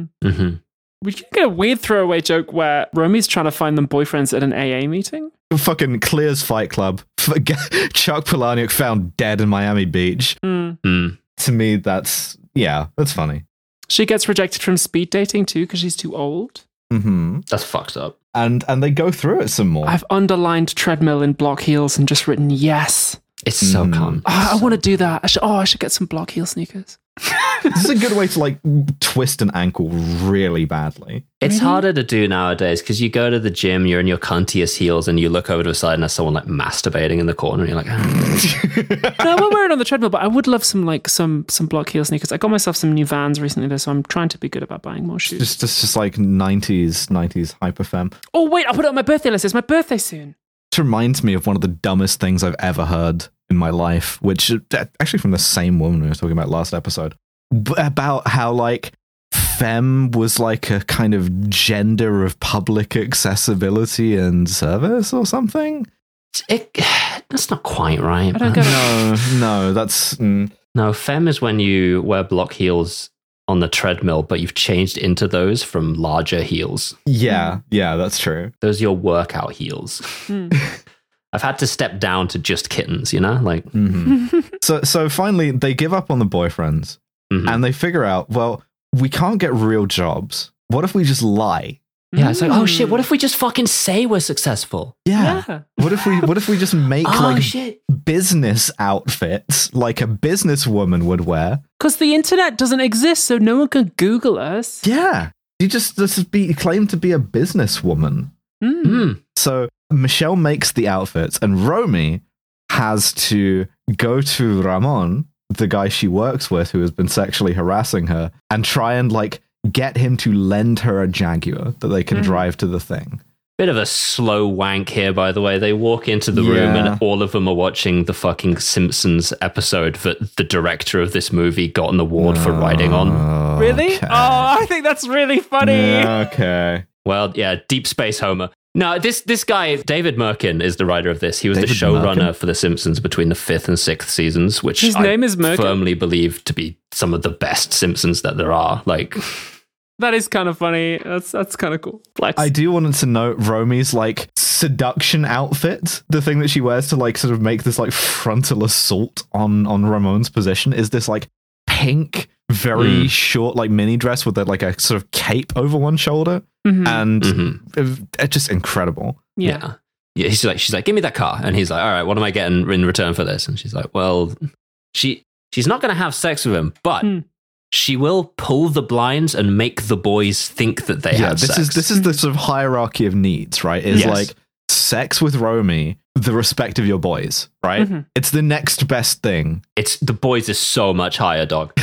We can get a weird throwaway joke where Romy's trying to find them boyfriends at an AA meeting. Fucking Clear's Fight Club. Chuck Palahniuk found dead in Miami Beach. To me, that's funny. She gets rejected from speed dating too because she's too old. That's fucked up. And they go through it some more. I've underlined treadmill in block heels and just written yes. It's so calm. I want to do that. I should get some block heel sneakers. This is a good way to like twist an ankle really badly. It's harder to do nowadays because you go to the gym, you're in your cuntiest heels, and you look over to the side and there's someone like masturbating in the corner, and you're like, No, we'll wear it on the treadmill, but I would love some block heel sneakers. I got myself some new Vans recently though, so I'm trying to be good about buying more shoes. Just like 90s hyper femme. Oh wait, I'll put it on my birthday list. It's my birthday soon. It reminds me of one of the dumbest things I've ever heard in my life, which actually from the same woman we were talking about last episode, about how like femme was like a kind of gender of public accessibility and service or something. That's not quite right. I don't get it. No, that's no. Femme is when you wear block heels on the treadmill, but you've changed into those from larger heels. Yeah, that's true. Those are your workout heels. I've had to step down to just kittens, you know? Like So finally they give up on the boyfriends and they figure out, well, we can't get real jobs. What if we just lie? Yeah, it's like, oh shit, what if we just fucking say we're successful? Yeah. What if we just make business outfits like a businesswoman would wear? Because the internet doesn't exist, so no one can Google us. Yeah. You just claim to be a businesswoman. So Michelle makes the outfits and Romy has to go to Ramon, the guy she works with who has been sexually harassing her, and try and like get him to lend her a Jaguar that they can drive to the thing. Bit of a slow wank here, by the way. They walk into the room and all of them are watching the fucking Simpsons episode that the director of this movie got an award for writing on. Really? Okay. Oh, I think that's really funny. Okay. Well, yeah, Deep Space Homer. No, this guy, David Merkin, is the writer of this. He was the showrunner for The Simpsons between the 5th and 6th seasons, which his name is Merkin? Firmly believe to be some of the best Simpsons that there are. Like, that is kind of funny. That's kind of cool. Flex. I do want to note Romy's like seduction outfit. The thing that she wears to like sort of make this like frontal assault on Ramon's position is this like pink, very short like mini dress with like a sort of cape over one shoulder. And it's just incredible. Yeah. She's like, give me that car. And he's like, all right, what am I getting in return for this? And she's like, well, she's not going to have sex with him, but she will pull the blinds and make the boys think that they have sex. This is the sort of hierarchy of needs, right? Is like sex with Romy, the respect of your boys, right? It's the next best thing. It's the boys is so much higher, dog.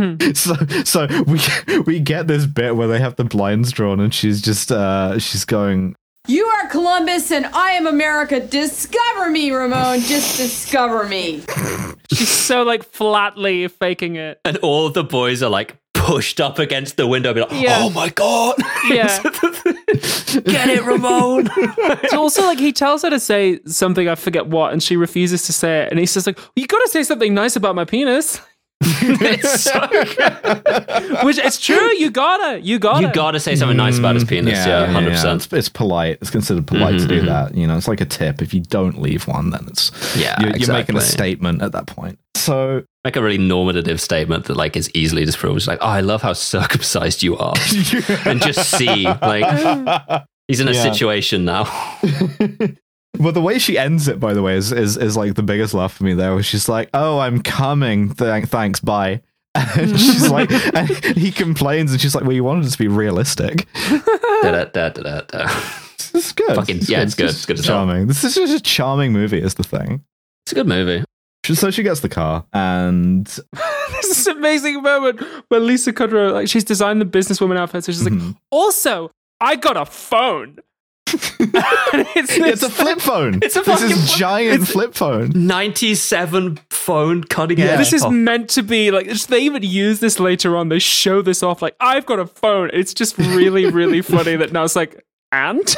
So we get this bit where they have the blinds drawn and she's just she's going, "You are Columbus and I am America. Discover me, Ramon. Just discover me." She's so like flatly faking it. And all of the boys are like pushed up against the window, be like, oh my God. Yeah. Get it, Ramon. So also like he tells her to say something, I forget what, and she refuses to say it. And he says like, you got to say something nice about my penis. It's so good. Which it's true. You gotta say something nice about his penis. Yeah, 100%. It's polite. It's considered polite to do that. You know, it's like a tip. If you don't leave one, then it's you're making a statement at that point. So Make a really normative statement that like is easily disproved. It's like, oh, I love how circumcised you are. And just see, like, he's in a situation now. Well, the way she ends it, by the way, is like the biggest laugh for me there, where she's like, oh, I'm coming. Thanks, bye. And she's like, and he complains, and she's like, well, you wanted it to be realistic. It's good. It's good. It's good. Charming. This is just a charming movie, is the thing. It's a good movie. So she gets the car, and there's this amazing moment where Lisa Kudrow, like, she's designed the businesswoman outfit, so she's like, also, I got a phone. It's a flip phone. It's a giant flip phone. 97 phone cutting edge. This is meant to be like, they even use this later on. They show this off like, I've got a phone. It's just really, really funny that now it's like, and?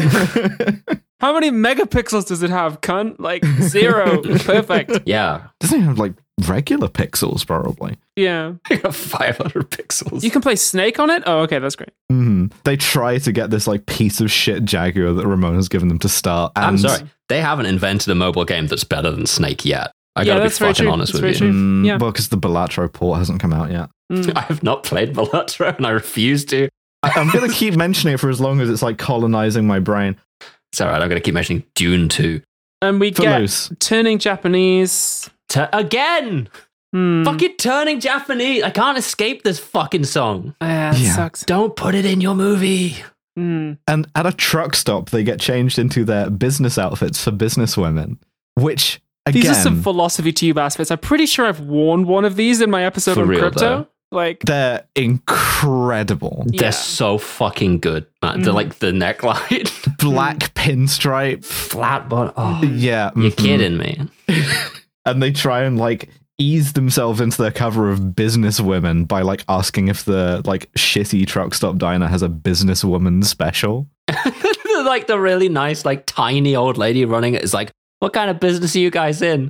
How many megapixels does it have, cunt? Like 0. Perfect. Yeah. Doesn't it have like regular pixels, probably? Yeah. I got 500 pixels. You can play Snake on it? Oh, okay, that's great. They try to get this like piece of shit Jaguar that Ramon has given them to start. And I'm sorry. They haven't invented a mobile game that's better than Snake yet. I gotta be fucking honest with you. Well, because the Balatro port hasn't come out yet. I have not played Balatro and I refuse to. I'm going to keep mentioning it for as long as it's like colonizing my brain. It's all right. I'm going to keep mentioning Dune 2. And we get turning Japanese. Again! Fucking turning Japanese. I can't escape this fucking song. Yeah, it sucks. Don't put it in your movie. And at a truck stop, they get changed into their business outfits for business women, which, again... These are some philosophy tube outfits. I'm pretty sure I've worn one of these in my episode on crypto. Though. Like, they're incredible. They're so fucking good, man. They're like the neckline. Black pinstripe. Flat bottom. Oh, yeah. You're kidding me. And they try and like ease themselves into their cover of business women by like asking if the like shitty truck stop diner has a businesswoman special. Like the really nice, like tiny old lady running it is like, what kind of business are you guys in?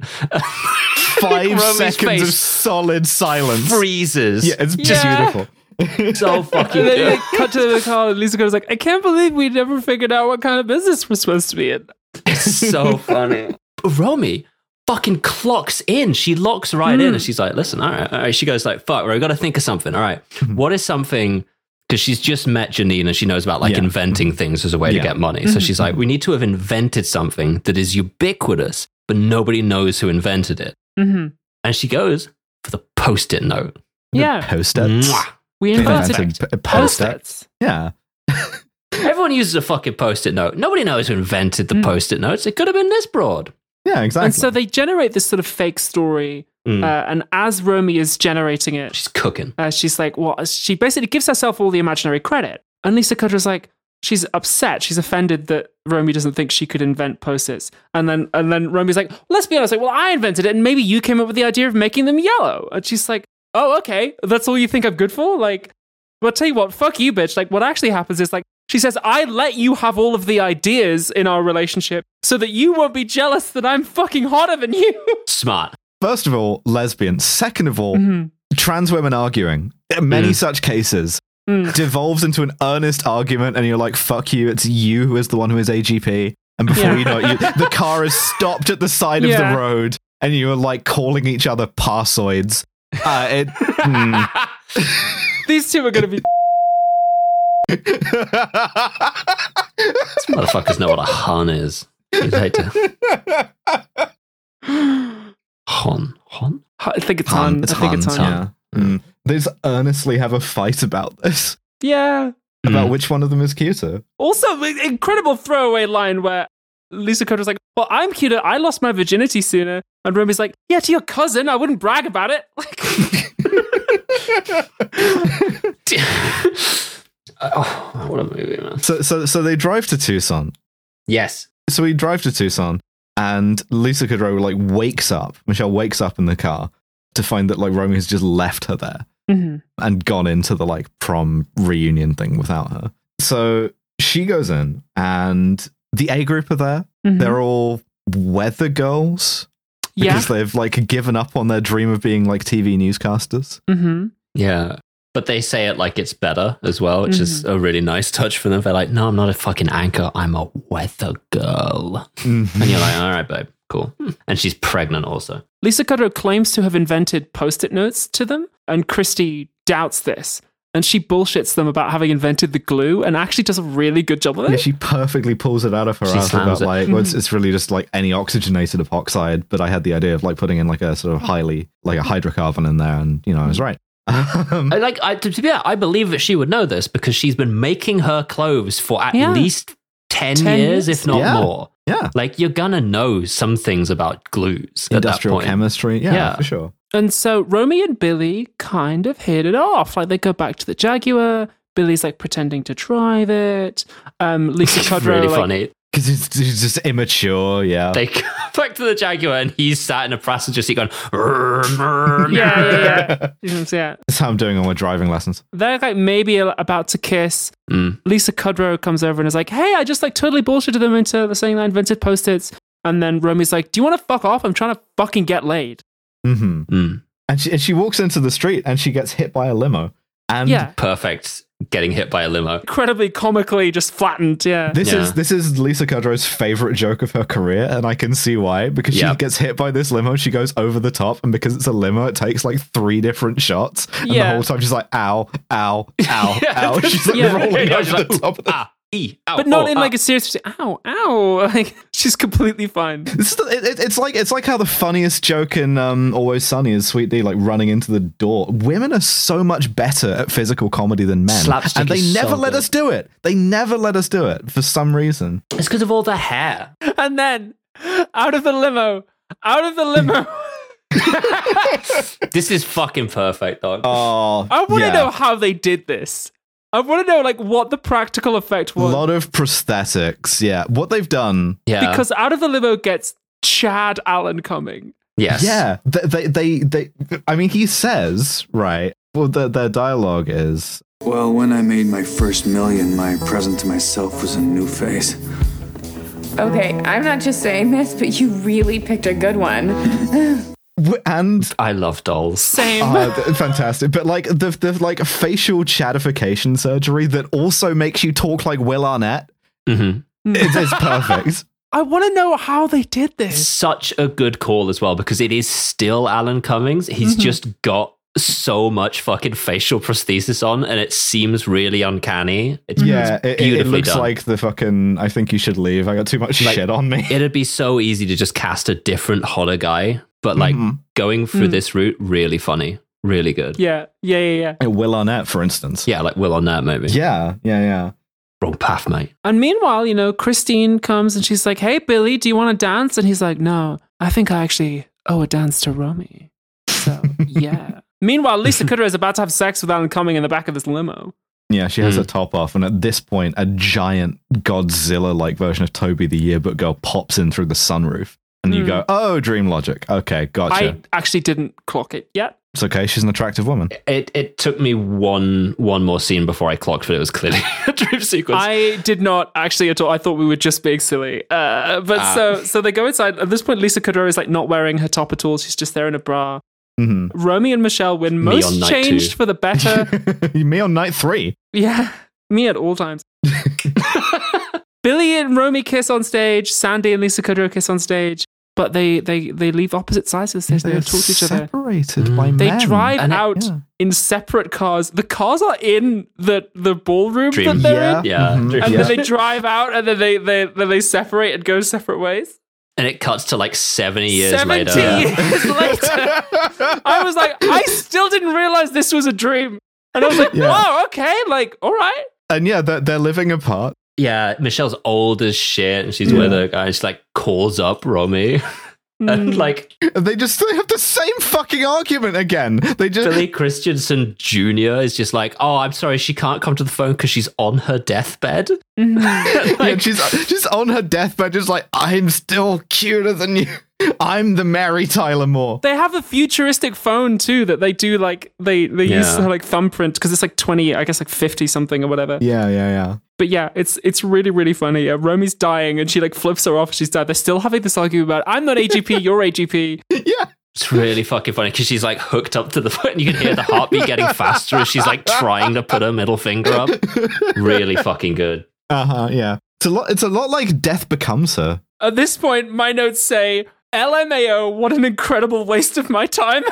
5 seconds of solid silence. Freezes. Yeah, it's just beautiful. So fucking and then good. they cut to the call, and Lisa goes like, I can't believe we never figured out what kind of business we're supposed to be in. It's so funny. Romy fucking clocks in. She locks right in, and she's like, listen, all right. She goes like, fuck, we've got to think of something. All right. What is something... Because she's just met Janine and she knows about like inventing things as a way to get money. So she's like, we need to have invented something that is ubiquitous, but nobody knows who invented it. And she goes for the Post-it note. Post-its. We invented Post-its. Yeah. Everyone uses a fucking Post-it note. Nobody knows who invented the Post-it notes. It could have been this broad. Yeah, exactly. And so they generate this sort of fake story. And as Romy is generating it, she's cooking. She's like, well, she basically gives herself all the imaginary credit. And Lisa Kudrow's like, she's upset. She's offended that Romy doesn't think she could invent Post-its. And then Romy's like, let's be honest. Like, well, I invented it, and maybe you came up with the idea of making them yellow. And she's like, oh, okay. That's all you think I'm good for? Like, well, I'll tell you what, fuck you, bitch. Like, what actually happens is, like, she says, I let you have all of the ideas in our relationship so that you won't be jealous that I'm fucking hotter than you. Smart. First of all, lesbian. Second of all, trans women arguing. In many such cases, devolves into an earnest argument, and you're like, fuck you, it's you who is the one who is AGP. And before you know it, the car is stopped at the side of the road, and you're like calling each other parsoids. These two are going to be... These motherfuckers know what a hun is. You'd hate to... Hon? I think it's Han. I think it's Han. Yeah. They just earnestly have a fight about this. Yeah. About which one of them is cuter. Also, incredible throwaway line where Lisa Kudrow's like, well, I'm cuter. I lost my virginity sooner. And Romy's like, yeah, to your cousin. I wouldn't brag about it. Oh, what a movie, man. So they drive to Tucson. Yes. So we drive to Tucson, and Lisa Kudrow like wakes up. Michelle wakes up in the car to find that like Romy has just left her there and gone into the like prom reunion thing without her. So she goes in, and the A group are there. They're all weather girls because they've like given up on their dream of being like TV newscasters. Yeah. But they say it like it's better as well, which is a really nice touch for them. They're like, no, I'm not a fucking anchor. I'm a weather girl. And you're like, all right, babe, Cool. And she's pregnant also. Lisa Kudrow claims to have invented Post-it notes to them, and Christy doubts this. And she bullshits them about having invented the glue and actually does a really good job of it. Yeah, she perfectly pulls it out of her ass about like, well, it's really just like any oxygenated epoxide, but I had the idea of like putting in like a sort of highly, like a hydrocarbon in there, and I was right. I believe that she would know this because she's been making her clothes for at least 10 years, if not more. Yeah. Like, you're gonna know some things about glues. Industrial chemistry. Yeah, for sure. And so Romy and Billy kind of hit it off. Like, they go back to the Jaguar. Billy's like pretending to drive it. Lisa Kudrow, really funny. Because he's just immature, yeah. They go back to the Jaguar and he's sat in a passenger seat going, yeah. That's how I'm doing on my driving lessons. They're like maybe about to kiss. Lisa Kudrow comes over and is like, hey, I just like totally bullshitted them into saying I invented Post-its. And then Romy's like, do you want to fuck off? I'm trying to fucking get laid. And she walks into the street and she gets hit by a limo. And perfect. Getting hit by a limo. Incredibly comically just flattened, This is Lisa Kudrow's favorite joke of her career, and I can see why. Because she gets hit by this limo, she goes over the top, and because it's a limo, it takes like 3 different shots. And the whole time she's like, ow, ow, ow, ow. She's like rolling over the top of the... But not in like a serious ow. Like, she's completely fine. It's like how the funniest joke in Always Sunny is Sweet Dee like running into the door. Women are so much better at physical comedy than men. Slapstick and they is never so let good. us do it. They never let us do it for some reason. It's because of all the hair. And then out of the limo. This is fucking perfect, dog. Oh, I want to know how they did this. I want to know, like, what the practical effect was. A lot of prosthetics, what they've done. Yeah. Because out of the limo gets Chad Allen coming. Yes. Yeah. They I mean, he says, right, well, their dialogue is... Well, when I made my first million, my present to myself was a new face. Okay, I'm not just saying this, but you really picked a good one. And I love dolls. Same. Fantastic. But like the like facial chadification surgery that also makes you talk like Will Arnett. It's perfect. I want to know how they did this. Such a good call as well, because it is still Alan Cummings. He's just got so much fucking facial prosthesis on, and it seems really uncanny. It's beautifully it looks done. like the fucking I think you should leave. I got too much shit on me. It'd be so easy to just cast a different hotter guy, but like going through this route, really funny, really good. Yeah. Will Arnett, for instance. Yeah, like Will Arnett, maybe. Yeah. Wrong path, mate. And meanwhile, Christine comes and she's like, hey, Billy, do you want to dance? And he's like, no, I think I actually owe a dance to Romy. So, yeah. Meanwhile, Lisa Kudrow is about to have sex with Alan Cumming in the back of this limo. Yeah, she has her top off, and at this point, a giant Godzilla-like version of Toby the Yearbook Girl pops in through the sunroof. And you go, oh, dream logic. Okay, gotcha. I actually didn't clock it yet. It's okay, she's an attractive woman. It took me one more scene before I clocked, but it was clearly a dream sequence. I did not actually at all. I thought we were just being silly. So they go inside. At this point, Lisa Kudrow is like not wearing her top at all. She's just there in a bra. Romy and Michelle win. Most changed for the better. Me on night 3. Yeah, me at all times. Billy and Romy kiss on stage. Sandy and Lisa Kudrow kiss on stage. But they leave opposite sides of the stage. They don't talk to each other. Separated by men. They drive out in separate cars. The cars are in the ballroom that they're in. Yeah. And then they drive out, and then they separate and go separate ways. And it cuts to like 70 years later. 70 years later. I was like, I still didn't realize this was a dream. And I was like, wow, okay, like, all right. And they're living apart. Yeah, Michelle's old as shit, and she's with a guy, and she like calls up Romy. And like they have the same fucking argument again. Billy Christensen Jr. is just like, oh, I'm sorry, she can't come to the phone because she's on her deathbed. She's on her deathbed, just like, I'm still cuter than you. I'm the Mary Tyler Moore. They have a futuristic phone too that they do like they use her like thumbprint because it's like 20, I guess like 50 something or whatever. Yeah. But yeah, it's really, really funny. Romy's dying and she like flips her off. She's dead. They're still having this argument about, I'm not AGP, you're AGP. Yeah. It's really fucking funny because she's like hooked up to the phone and you can hear the heartbeat getting faster as she's like trying to put her middle finger up. Really fucking good. Yeah. It's a lot like Death Becomes Her. At this point, my notes say, LMAO, what an incredible waste of my time.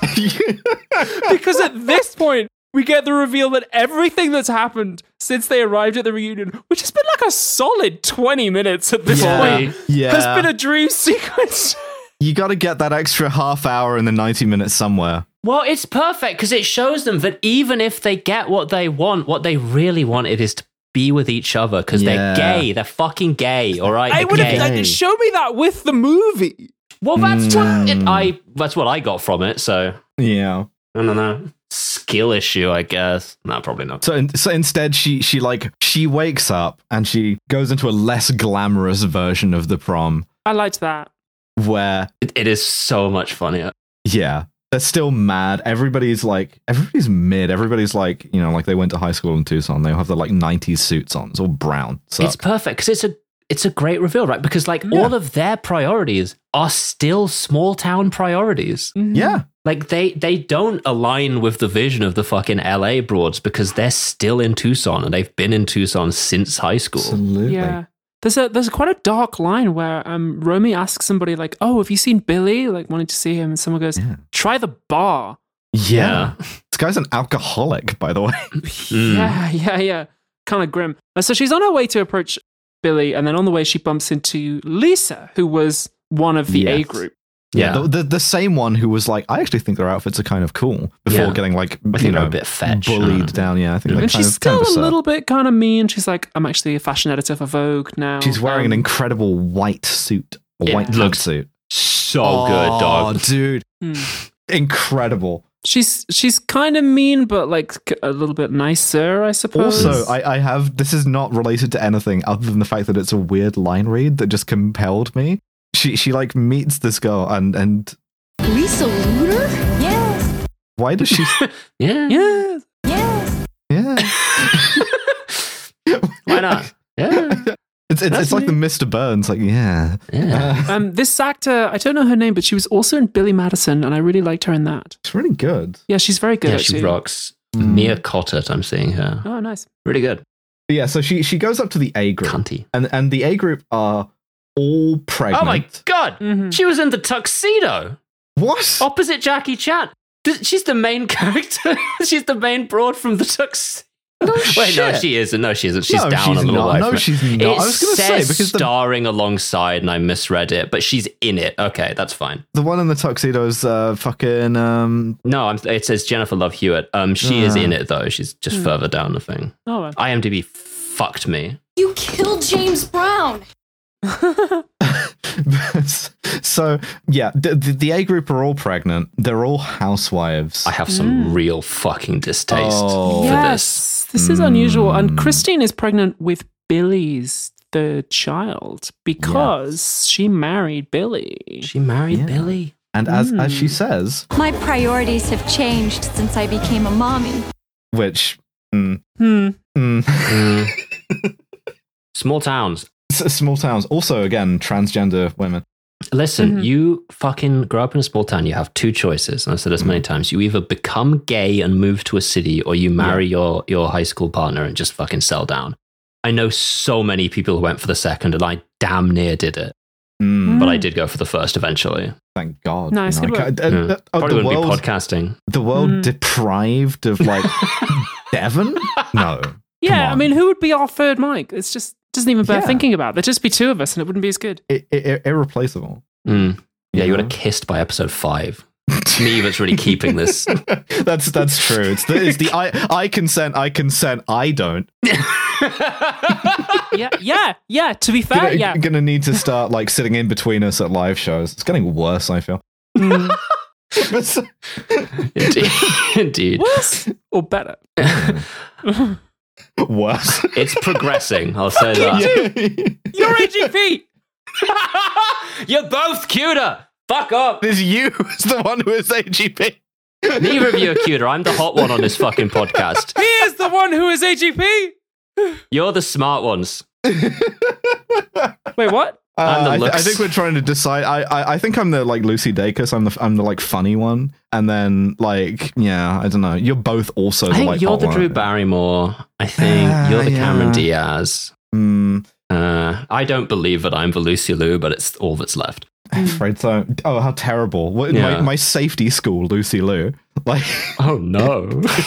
Because at this point, we get the reveal that everything that's happened since they arrived at the reunion, which has been like a solid 20 minutes at this point, has been a dream sequence. You got to get that extra half hour in the 90 minutes somewhere. Well, it's perfect because it shows them that even if they get what they want, what they really wanted is to be with each other because they're gay. They're fucking gay, all right? Show me that with the movie. Well, that's what I got from it, so... Yeah. I don't know. Skill issue, I guess. No, probably not. So instead, she wakes up and she goes into a less glamorous version of the prom. I liked that. Where... It is so much funnier. Yeah. They're still mad. Everybody's mid. Everybody's like, you know, like they went to high school in Tucson. They have the like 90s suits on. It's all brown. It's perfect because it's a great reveal, right? Because like all of their priorities are still small town priorities. Mm-hmm. Yeah. Like they don't align with the vision of the fucking LA broads because they're still in Tucson and they've been in Tucson since high school. Absolutely. Yeah. There's quite a dark line where Romy asks somebody like, "Oh, have you seen Billy?" Like wanting to see him, and someone goes, "Try the bar." Yeah. This guy's an alcoholic, by the way. Yeah. Kind of grim. So she's on her way to approach Billy, and then on the way she bumps into Lisa, who was one of the A group. Yeah, the same one who was like, I actually think their outfits are kind of cool before getting like, a bit fetch, bullied down. Yeah, I think. And she's still a little bit kind of mean. She's like, I'm actually a fashion editor for Vogue now. She's wearing an incredible white suit, white suit. So good, dog, dude, incredible. She's kind of mean, but like a little bit nicer, I suppose. Also, I have this is not related to anything other than the fact that it's a weird line read that just compelled me. She like meets this girl and Lisa Luter? Yes. Why does she? Yeah. Why not? Yeah. It's like the Mr. Burns, like This actor, I don't know her name, but she was also in Billy Madison, and I really liked her in that. She's really good. Yeah, she's very good. Yeah, she rocks. Mia Cottet, I'm seeing her. Oh, nice. Really good. But yeah, so she goes up to the A group, Cunty. and the A group are all pregnant. Oh my god, she was in the tuxedo. What? Opposite Jackie Chan. She's the main character. She's the main broad from the tuxedo. No, wait, no, she isn't. No, she isn't. She's down she's a little not. way. No, she's not. It I was going to say because starring alongside, and I misread it, but she's in it. Okay, that's fine. The one in the tuxedo is fucking. No, it says Jennifer Love Hewitt. She is in it though. She's just further down the thing. Oh, well. IMDb fucked me. You killed James Brown. So yeah, the A group are all pregnant. They're all housewives. I have some real fucking distaste for this. This is unusual. And Christine is pregnant with Billy's third child because she married Billy. She married Billy. And as she says, my priorities have changed since I became a mommy. Which Small towns. Small towns. Also, again, transgender women. Listen, you fucking grow up in a small town. You have two choices. And I've said this many times. You either become gay and move to a city, or you marry your high school partner and just fucking settle down. I know so many people who went for the second, and I damn near did it. But I did go for the first eventually. Thank God. Nice. Probably wouldn't be podcasting. The world deprived of like Devon? No. Yeah, I mean, who would be our third mic? It's just doesn't even bear thinking about. There'd just be two of us, and it wouldn't be as good. Irreplaceable. Yeah, you would have kissed by episode 5. It's me that's really keeping this. That's true. It's the I consent. I don't. Yeah. To be fair, Gonna need to start like sitting in between us at live shows. It's getting worse, I feel. Indeed. Worse or better? Worse. It's progressing. I'll say that. You're AGP. You're both cuter. Fuck up. It's you who's the one who is AGP. Neither of you are cuter. I'm the hot one on this fucking podcast. He is the one who is AGP. You're the smart ones. Wait, what? I think we're trying to decide. I think I'm the like Lucy Dacus. I'm the like funny one, and then like I don't know. You're both also. I think you're the Drew Barrymore. I think you're the Cameron Diaz. I don't believe that I'm the Lucy Liu, but it's all that's left. Afraid so. Oh, how terrible! My safety school, Lucy Liu. Like, oh no.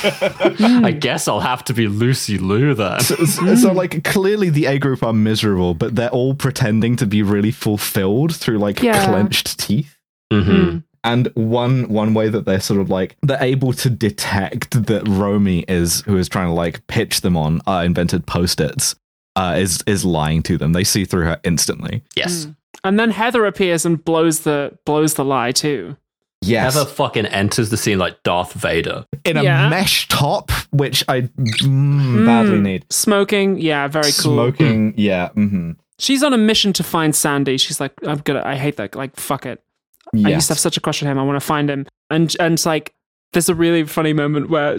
I guess I'll have to be Lucy Liu then. So like, clearly the A group are miserable, but they're all pretending to be really fulfilled through like clenched teeth. Mm-hmm. And one way that they're sort of like, they're able to detect that Romy who is trying to like pitch them on invented Post-its, is lying to them. They see through her instantly. Yes. And then Heather appears and blows the lie too. Yes. Heather fucking enters the scene like Darth Vader. In a mesh top, which I badly need. Smoking, very cool. Smoking, yeah. Mm-hmm. She's on a mission to find Sandy. She's like, I hate that. Like, fuck it. Yes. I used to have such a crush on him. I want to find him. And it's like, there's a really funny moment where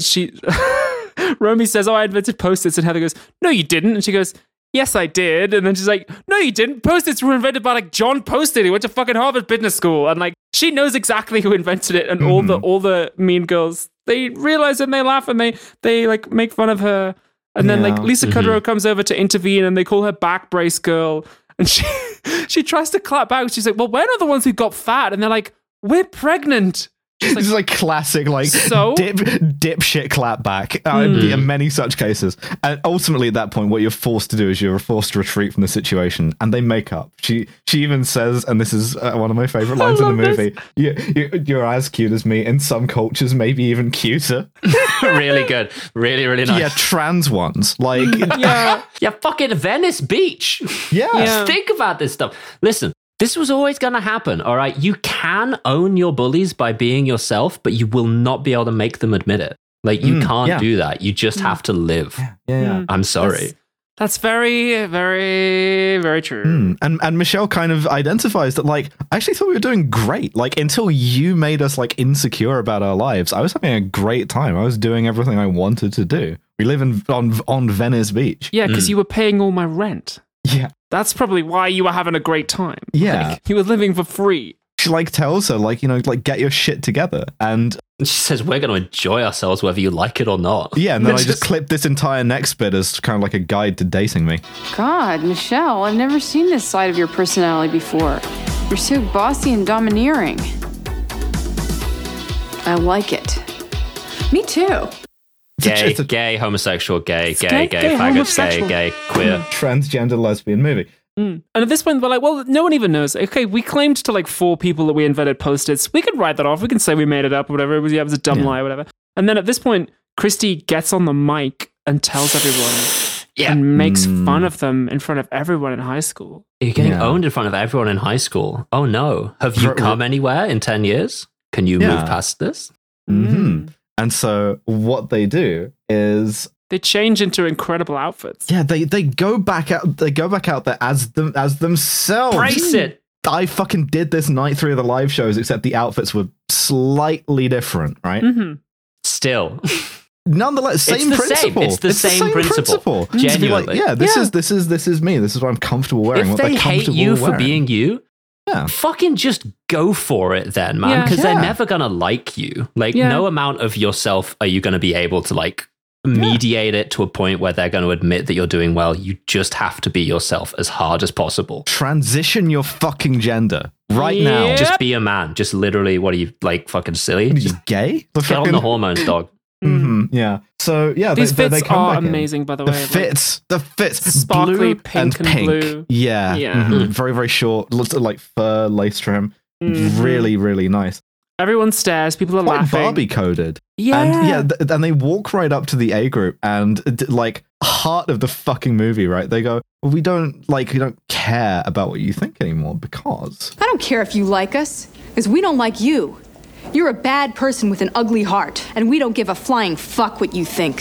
Romy says, I invented Post-its. And Heather goes, no, you didn't. And she goes, yes, I did. And then she's like, no, you didn't. Post-its were invented by like John Post-it. He went to fucking Harvard Business School. And like, she knows exactly who invented it. And all the mean girls, they realize it and they laugh and they like make fun of her. And then like Lisa Kudrow comes over to intervene and they call her back brace girl. And she tries to clap back. She's like, well, we're not the ones who got fat. And they're like, we're pregnant. This is like classic, like dipshit clapback in many such cases. And ultimately, at that point, what you're forced to do is you're forced to retreat from the situation, and they make up. She even says, and this is one of my favorite lines in the movie: "You're as cute as me. In some cultures, maybe even cuter." Really good, really, really nice. Yeah, trans ones, like yeah, fucking Venice Beach. Yeah, think about this stuff. Listen. This was always going to happen, all right? You can own your bullies by being yourself, but you will not be able to make them admit it. Like, you can't do that. You just have to live. Yeah. I'm sorry. That's very, very, very true. And Michelle kind of identifies that, like, I actually thought we were doing great. Like, until you made us, like, insecure about our lives, I was having a great time. I was doing everything I wanted to do. We live on Venice Beach. Yeah, because you were paying all my rent. Yeah. That's probably why you were having a great time. Yeah. Like, you were living for free. She like tells her, like, like, get your shit together. And she says, we're going to enjoy ourselves whether you like it or not. Yeah, and then I just clipped this entire next bit as kind of like a guide to dating me. God, Michelle, I've never seen this side of your personality before. You're so bossy and domineering. I like it. Me too. Gay, homosexual, gay, faggot, gay, queer. Transgender lesbian movie. And at this point, we're like, well, no one even knows. Okay, we claimed to like 4 people that we invented Post-its. We could write that off. We can say we made it up or whatever. It was a dumb lie or whatever. And then at this point, Christy gets on the mic and tells everyone and makes fun of them in front of everyone in high school. You're getting owned in front of everyone in high school. Oh no. Have you come anywhere in 10 years? Can you move past this? Mm-hmm. And so what they do is they change into incredible outfits. Yeah, they go back out. They go back out there as themselves. Brace it. I fucking did this night 3 of the live shows, except the outfits were slightly different, right? Mm-hmm. Still, nonetheless, same principle. It's the same principle. Genuinely, like, this is me. This is what I'm comfortable wearing. If they hate you for being you, Yeah. Fucking just go for it then, man. Because they're never going to like you. Like, no amount of yourself are you going to be able to, like, mediate it to a point where they're going to admit that you're doing well. You just have to be yourself as hard as possible. Transition your fucking gender right now. Just be a man. Just literally, what are you, like, fucking silly? Just gay? Get on the hormones, dog. Mm-hmm, yeah. So yeah, these fits they come are back amazing. By the way, the fits, sparkly blue pink and blue. Yeah, very very short, looks like fur lace trim. Really really nice. Everyone stares. People are laughing. Barbie coded. Yeah, and and they walk right up to the A group and like heart of the fucking movie, right? They go, well, we don't care about what you think anymore because I don't care if you like us, because we don't like you. You're a bad person with an ugly heart, and we don't give a flying fuck what you think.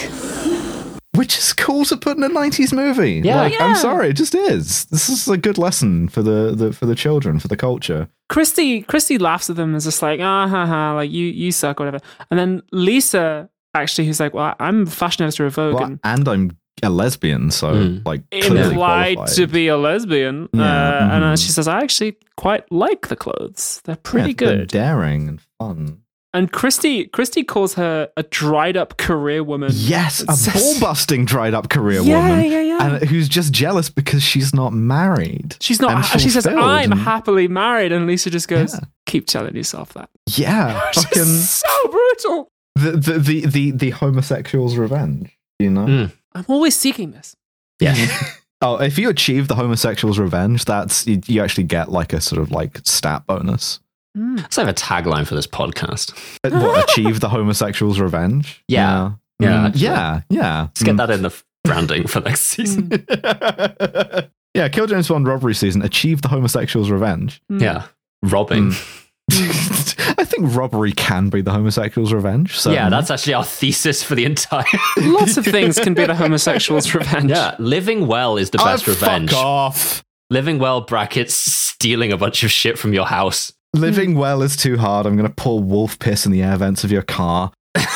Which is cool to put in a 90s movie. Yeah, I'm sorry, it just is. This is a good lesson for the children, for the culture. Christy laughs at them and is just like, like you suck, whatever. And then Lisa, actually, who's like, well, I'm fashion editor of Vogue. Well, and I'm a lesbian, so like implied to be a lesbian. And she says, I actually quite like the clothes. They're pretty good. They're daring and fun. And Christy calls her a dried up career woman. Yes, a ball-busting dried up career woman. Yeah. And who's just jealous because she's not married. She's not. She says, "I'm happily married," and Lisa just goes, "Keep telling yourself that." Yeah, fucking so brutal. The homosexual's revenge. You know, I'm always seeking this. Yeah. Oh, if you achieve the homosexual's revenge, that's you actually get like a sort of like stat bonus. Let's have a tagline for this podcast. What, achieve the homosexual's revenge? Yeah. Yeah. Let's get that in the branding for next season. Yeah, Kill James Bond robbery season, achieve the homosexual's revenge. Yeah. Robbing. I think robbery can be the homosexual's revenge. So yeah, that's actually our thesis for the entire... Lots of things can be the homosexual's revenge. Yeah, living well is the best revenge. Fuck off. Living well brackets stealing a bunch of shit from your house. Living well is too hard. I'm going to pour wolf piss in the air vents of your car.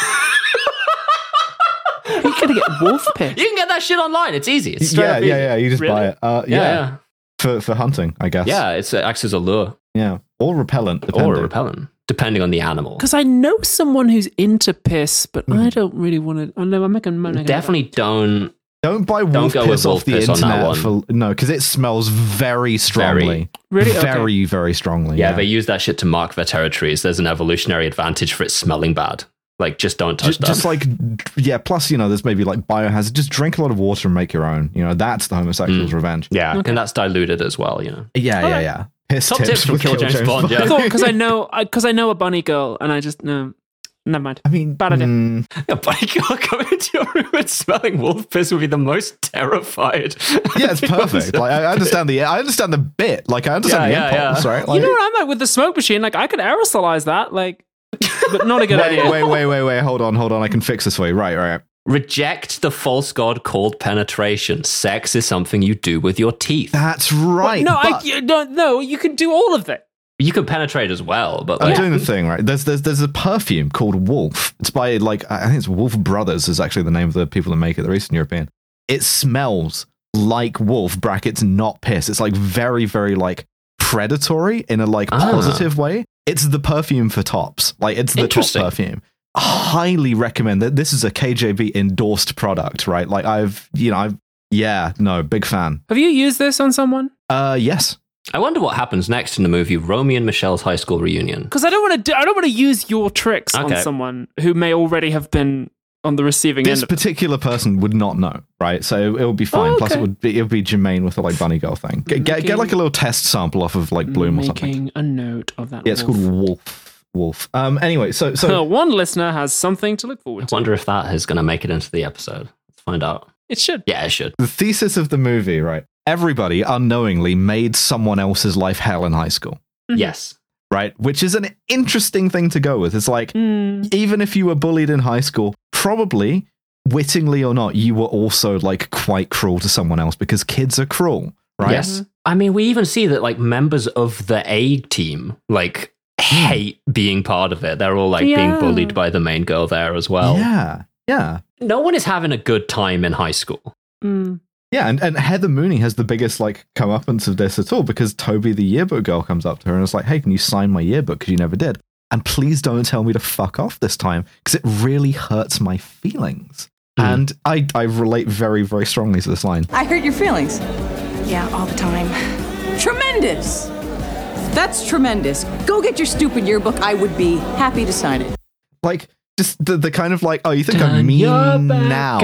You're going to get wolf piss. You can get that shit online. It's easy. It's straight up easy. Yeah. You just buy it. Yeah. For hunting, I guess. Yeah, it acts as a lure. Yeah. Or repellent. Depending on the animal. Because I know someone who's into piss, but I don't really want to. I'm making definitely don't. Don't buy wolf piss off the internet. No, because it smells very strongly. Really? Very, very strongly. Yeah, they use that shit to mark their territories. There's an evolutionary advantage for it smelling bad. Like, just don't touch that. Just like, yeah, plus, there's maybe like biohazard. Just drink a lot of water and make your own. That's the homosexual's revenge. Yeah, and that's diluted as well, Yeah. Piss Top tips from Kill James Bond, yeah. I thought because I know a bunny girl, and I just no. Never mind. I mean, bad idea. A bunny girl coming into your room and smelling wolf piss would be the most terrified. Yeah, it's perfect. Like, I understand the bit. Like, I understand the impulse, right? Like, you know what I'm like with the smoke machine? Like, I could aerosolize that, like, but not a good idea. Wait. Hold on. I can fix this for you. Right. Reject the false god called penetration. Sex is something you do with your teeth. That's right. No, you can do all of that. You can penetrate as well, but I'm doing the thing, right? There's a perfume called Wolf. It's by I think it's Wolf Brothers is actually the name of the people that make it. They're Eastern European. It smells like wolf brackets, not piss. It's like very, very like predatory in a like positive way. It's the perfume for tops. Like it's the top perfume. Highly recommend that. This is a KJB endorsed product, right? Like big fan. Have you used this on someone? Yes. I wonder what happens next in the movie Romy and Michelle's high school reunion. Because I don't want to use your tricks on someone who may already have been on the receiving end. This particular person would not know, right? So it would be fine. Plus, it would be germane with the like bunny girl thing. Get like a little test sample off of like Bloom or something. Making a note of that. Yeah, it's called Wolf. Anyway, so one listener has something to look forward to. I wonder if that is going to make it into the episode. Let's find out. It should. Yeah, it should. The thesis of the movie, right? Everybody unknowingly made someone else's life hell in high school. Mm-hmm. Yes. Right? Which is an interesting thing to go with. It's like, even if you were bullied in high school, probably, wittingly or not, you were also like quite cruel to someone else because kids are cruel, right? Yes. I mean, we even see that like members of the A team like hate being part of it. They're all like being bullied by the main girl there as well. Yeah. No one is having a good time in high school. Yeah, and Heather Mooney has the biggest like comeuppance of this at all because Toby, the yearbook girl, comes up to her and is like, "Hey, can you sign my yearbook? Because you never did. And please don't tell me to fuck off this time because it really hurts my feelings." And I relate very, very strongly to this line. I hurt your feelings. Yeah, all the time. Tremendous. That's tremendous. Go get your stupid yearbook. I would be happy to sign it. Like, just the kind of like, oh, you think I'm mean now?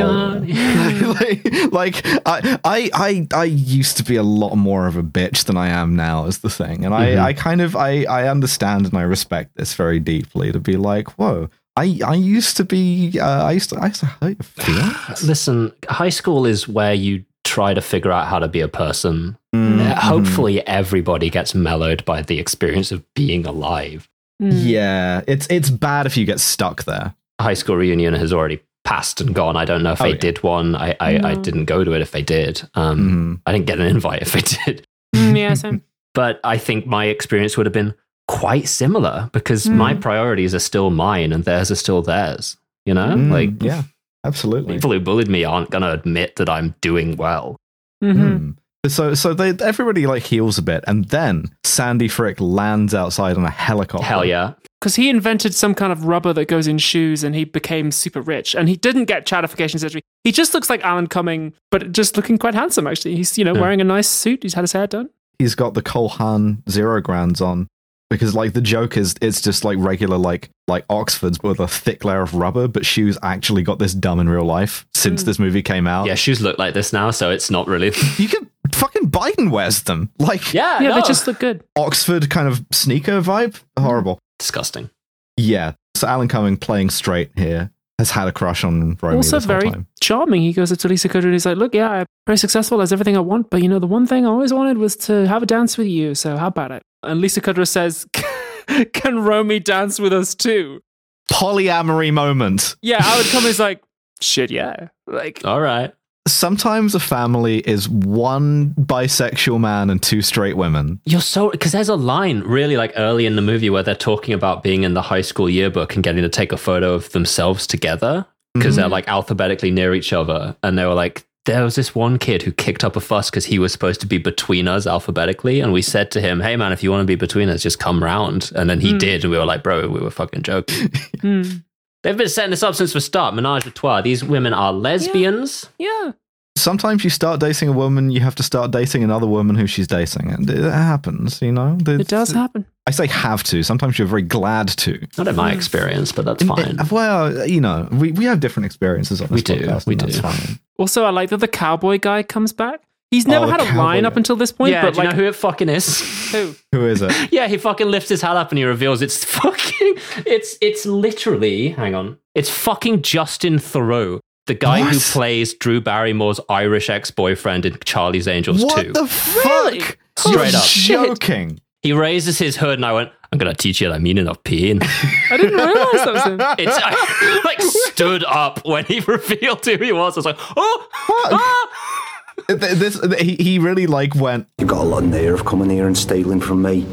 I used to be a lot more of a bitch than I am now is the thing. And I understand and I respect this very deeply to be like, whoa, I used to be, I used to hurt your feelings. Listen, high school is where you try to figure out how to be a person. Hopefully everybody gets mellowed by the experience of being alive. Yeah, it's bad if you get stuck there. High school reunion has already passed and gone. I don't know if they did one. I didn't go to it if they did. I didn't get an invite if they did. Yeah, same. But I think my experience would have been quite similar because my priorities are still mine and theirs are still theirs. You know? Yeah, absolutely. People who bullied me aren't going to admit that I'm doing well. So everybody like heals a bit, and then Sandy Frick lands outside on a helicopter. Hell yeah. because he invented some kind of rubber that goes in shoes and he became super rich. And he didn't get chadification surgery. He just looks like Alan Cumming, but just looking quite handsome, actually. He's, wearing a nice suit. He's had his hair done. He's got the Cole Haan 0 grands on. Because like the joke is, it's just like regular like Oxfords with a thick layer of rubber, but shoes actually got this dumb in real life since this movie came out. Yeah, shoes look like this now, so it's not really. You can fucking Biden wears them. Like yeah, they just look good. Oxford kind of sneaker vibe. Horrible, disgusting. Yeah. So Alan Cumming playing straight here has had a crush on Romy. Also this whole very time. Charming. He goes up to Lisa Kudrow and he's like, "Look, yeah, I'm very successful. That's everything I want. But the one thing I always wanted was to have a dance with you. So how about it?" And Lisa Kudrow says, "Can Romy dance with us too?" Polyamory moment. Yeah, Alan Cumming's like, "Shit, yeah." Like, all right. Sometimes a family is one bisexual man and 2 straight women. You're so, because there's a line really like early in the movie where they're talking about being in the high school yearbook and getting to take a photo of themselves together because they're like alphabetically near each other. And they were like, there was this one kid who kicked up a fuss because he was supposed to be between us alphabetically. And we said to him, "Hey man, if you want to be between us, just come round." And then he did. And we were like, "Bro, we were fucking joking." They've been setting this up since the start. Menage a trois. These women are lesbians. Yeah. Sometimes you start dating a woman, you have to start dating another woman who she's dating. And it happens, It does happen. I say have to. Sometimes you're very glad to. Not in my experience, but that's fine. Well, we have different experiences on this podcast. We do. That's fine. Also, I like that the cowboy guy comes back. He's never had a line up until this point. Yeah, but do you know who it fucking is? Who? Who is it? Yeah, he fucking lifts his hat up and he reveals it's fucking... It's literally... Hang on. It's fucking Justin Theroux. The guy who plays Drew Barrymore's Irish ex-boyfriend in Charlie's Angels 2. What the fuck? Really? Straight up. Joking. He raises his hood and I went, "I'm going to teach you the meaning of pain." I didn't realize that was him. I like stood up when he revealed who he was. I was like, "Oh, ah!" He really like went, "You got a lot of nerve coming here and stealing from me."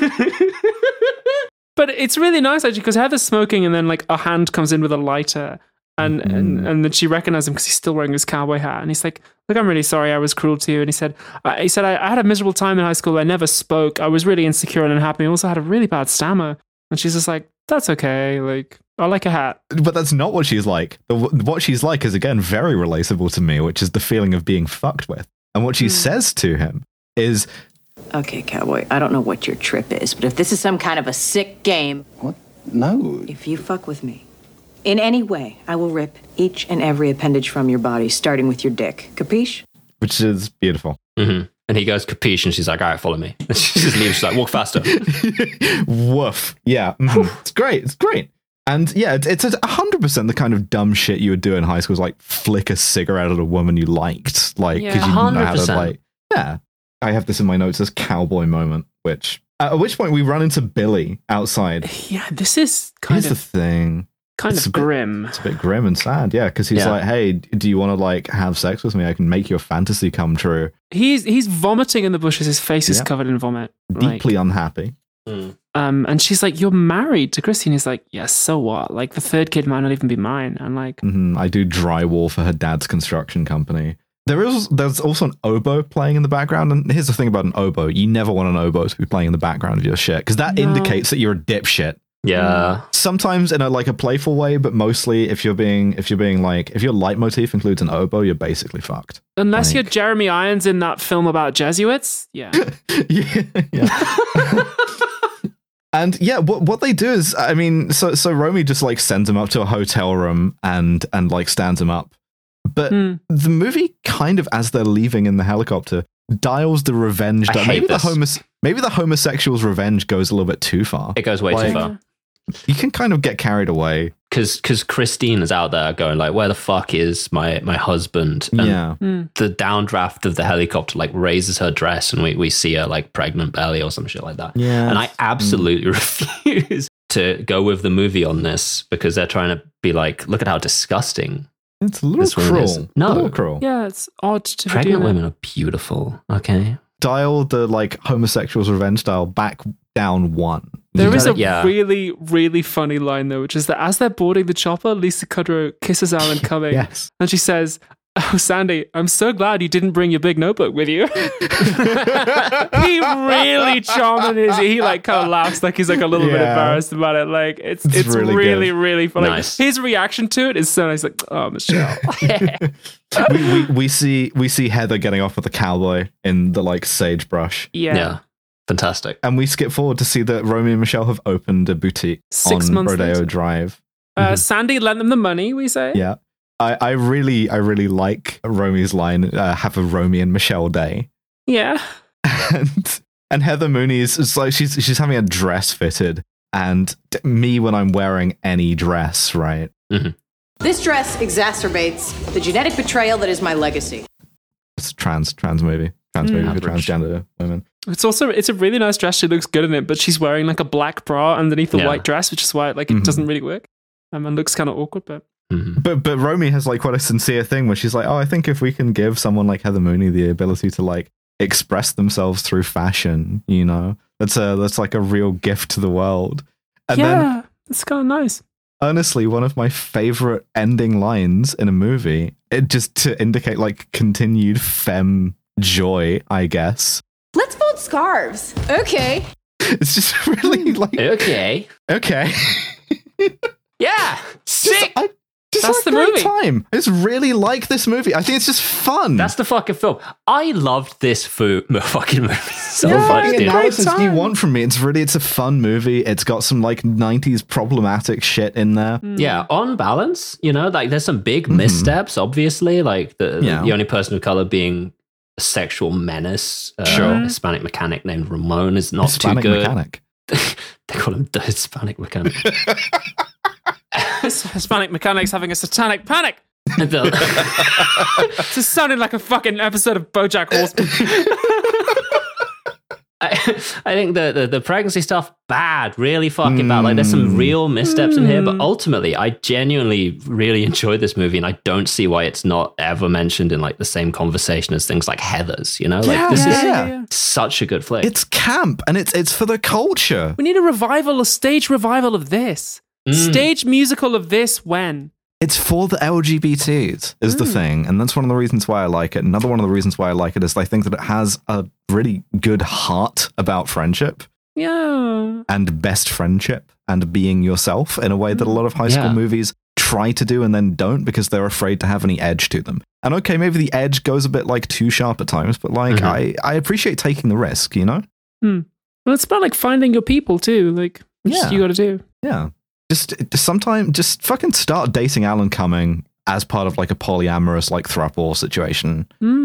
But it's really nice actually because Heather's smoking and then like a hand comes in with a lighter and then she recognizes him because he's still wearing his cowboy hat and he's like, "Look, I'm really sorry I was cruel to you." And he said I had a miserable time in high school. I never spoke. I was really insecure and unhappy. I also had a really bad stammer. And she's just like, "That's okay. Like, I like a hat." But that's not what she's like. What she's like is, again, very relatable to me, which is the feeling of being fucked with. And what she says to him is, "Okay, cowboy, I don't know what your trip is, but if this is some kind of a sick game..." What? No. "If you fuck with me in any way, I will rip each and every appendage from your body, starting with your dick. Capiche?" Which is beautiful. Mm-hmm. And he goes, "Capiche," and she's like, "All right, follow me." And she just leaves. She's like, "Walk faster." Woof. Yeah. It's great. It's great. And yeah, it's 100% the kind of dumb shit you would do in high school, is like flick a cigarette at a woman you liked. Like, because you didn't know how to, like, yeah. I have this in my notes as cowboy moment, at which point we run into Billy outside. Yeah, this is Here's the thing. Kind of grim. It's a bit grim and sad, yeah, because he's like, "Hey, do you want to like have sex with me? I can make your fantasy come true." He's vomiting in the bushes. His face is covered in vomit. Deeply unhappy. And she's like, "You're married to Christine." He's like, "Yes, so what? Like the third kid might not even be mine." And like, I do drywall for her dad's construction company. There's also an oboe playing in the background, and here's the thing about an oboe: you never want an oboe to be playing in the background of your shit because that indicates that you're a dipshit. Yeah. Sometimes in a playful way, but mostly if your leitmotif includes an oboe, you're basically fucked. Unless you're Jeremy Irons in that film about Jesuits, yeah. yeah. And yeah, what they do is, I mean, so Romy just like sends him up to a hotel room and like stands him up. But the movie kind of, as they're leaving in the helicopter, dials the revenge. Maybe the homosexual's revenge goes a little bit too far. It goes way too far. You can kind of get carried away. Because Christine is out there going like, "Where the fuck is my husband?" And the downdraft of the helicopter like raises her dress and we see her like pregnant belly or some shit like that. Yeah. And I absolutely refuse to go with the movie on this because they're trying to be like, "Look at how disgusting." It's a little cruel. No. A little cruel. Yeah, it's odd to Pregnant women are beautiful, okay? Dial the like homosexual's revenge dial back down one. There is a really, really funny line though, which is that as they're boarding the chopper, Lisa Kudrow kisses Alan Cumming. Yes. And she says, Oh, Sandy, I'm so glad you didn't bring your big notebook with you. He really charming is he? Like kind of laughs like he's like a little bit embarrassed about it. Like it's really funny. Nice. His reaction to it is so nice. Like, oh, Michelle. we see Heather getting off with the cowboy in the like sagebrush. Yeah. Fantastic. And we skip forward to see that Romy and Michelle have opened a boutique 6 on months Rodeo later. Drive. Sandy lent them the money, we say. Yeah. I really like Romy's line, have a Romy and Michelle day. Yeah. And Heather Mooney is like, she's having a dress fitted. And me when I'm wearing any dress, right? Mm-hmm. This dress exacerbates the genetic betrayal that is my legacy. It's a trans movie. Trans movie for transgender women. It's a really nice dress. She looks good in it, but she's wearing like a black bra underneath the white dress, which is why it doesn't really work. And looks kind of awkward, but... But Romy has like quite a sincere thing where she's like, oh, I think if we can give someone like Heather Mooney the ability to like express themselves through fashion, you know, that's like a real gift to the world. And then, it's kind of nice. Honestly, one of my favorite ending lines in a movie, it just to indicate like continued femme joy, I guess. Let's fold scarves. Okay. It's just really like okay. Yeah, sick. That's the great movie. Time. I just really like this movie. I think it's just fun. That's the fucking film. I loved this fucking movie so much, What dude. analysis do you want from me? It's a fun movie. It's got some like 90s problematic shit in there. Yeah, on balance, you know, like there's some big missteps, obviously, like the only person of color being a sexual menace. Hispanic mechanic named Ramon is not Hispanic too good. mechanic. They call him the Hispanic mechanic. Hispanic mechanic's having a satanic panic. This sounded like a fucking episode of BoJack Horseman. I think the pregnancy stuff bad, really fucking bad. Like there's some real missteps in here, but ultimately I genuinely really enjoy this movie, and I don't see why it's not ever mentioned in like the same conversation as things like Heathers. You know, like this is such a good flick. It's camp and it's for the culture. We need a stage revival of this. Stage musical of this when? It's for the LGBTs is the thing, and that's one of the reasons why I like it. Another one of the reasons why I like it is I think that it has a really good heart about friendship. Yeah. And best friendship and being yourself in a way that a lot of high school movies try to do and then don't because they're afraid to have any edge to them. And okay, maybe the edge goes a bit like too sharp at times, but like I appreciate taking the risk, you know? Well, it's about like finding your people too. Like, you got to do. Yeah. Just fucking start dating Alan Cumming as part of like a polyamorous like throuple situation.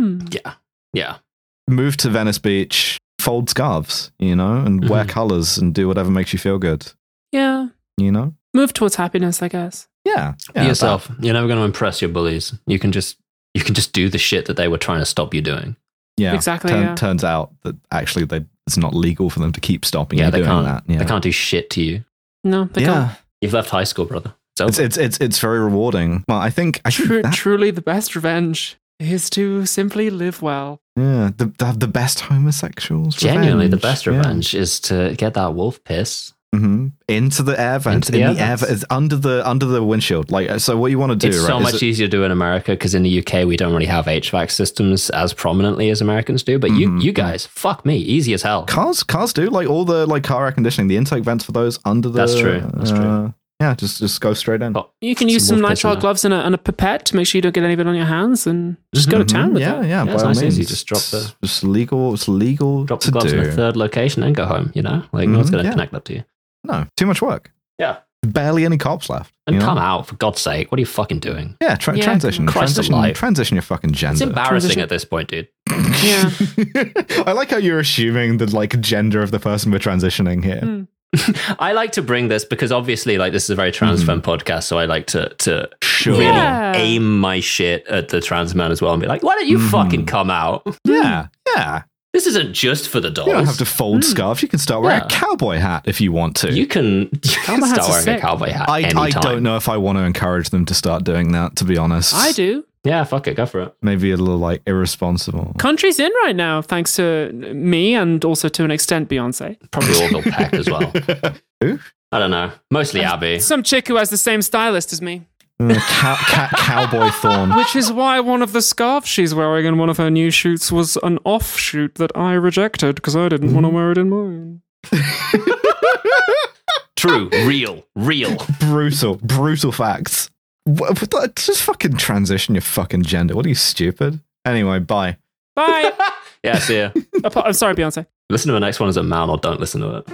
Yeah. Move to Venice Beach, fold scarves, you know, and wear colors and do whatever makes you feel good. Yeah. You know? Move towards happiness, I guess. Yeah. Be yourself. You're never going to impress your bullies. You can just do the shit that they were trying to stop you doing. Yeah. Exactly. Turns out that actually it's not legal for them to keep stopping you doing that. Yeah. They can't do shit to you. No, they can't. You've left high school, brother. It's very rewarding. Well, I think truly the best revenge is to simply live well. Yeah, the best homosexuals. Genuinely, the best revenge is to get that wolf piss into the air vent. It's under the windshield. Like, so what you want to do? It's so much easier to do in America because in the UK we don't really have HVAC systems as prominently as Americans do. But you guys, fuck me, easy as hell. Cars do like all the like car air conditioning, the intake vents for those under the. That's true. Yeah, just go straight in. You can use some nitrile gloves and a pipette to make sure you don't get any of it on your hands, and just go to town with that. Yeah, by it's all nice means. easy. Just drop the. It's legal. It's legal. Drop the gloves in a third location and go home. You know, like no one's going to connect up to you. No, too much work. Yeah, barely any cops left. And come out for God's sake! What are you fucking doing? Yeah, transition. Christ alive. Transition your fucking gender. It's embarrassing at this point, dude. Yeah. I like how you're assuming the like gender of the person we're transitioning here. I like to bring this because obviously, like, this is a very trans femme podcast, so I like to really aim my shit at the trans man as well and be like, why don't you fucking come out? Yeah. This isn't just for the dolls. You don't have to fold scarves. You can start wearing a cowboy hat if you want to. You can start wearing a cowboy hat anytime. I don't know if I want to encourage them to start doing that, to be honest. I do. Yeah, fuck it, go for it. Maybe a little like irresponsible. Country's in right now, thanks to me and also to an extent Beyonce. Probably Orville Peck as well. Who? I don't know. Mostly Abby. Some chick who has the same stylist as me. Cowboy Thorn. Which is why one of the scarves she's wearing in one of her new shoots was an offshoot that I rejected because I didn't want to wear it in mine. True. Real. Brutal facts. Just fucking transition your fucking gender. What are you, stupid? Anyway, bye. Bye. Yeah, see ya. I'm sorry, Beyonce. Listen to the next one as a man or don't listen to it.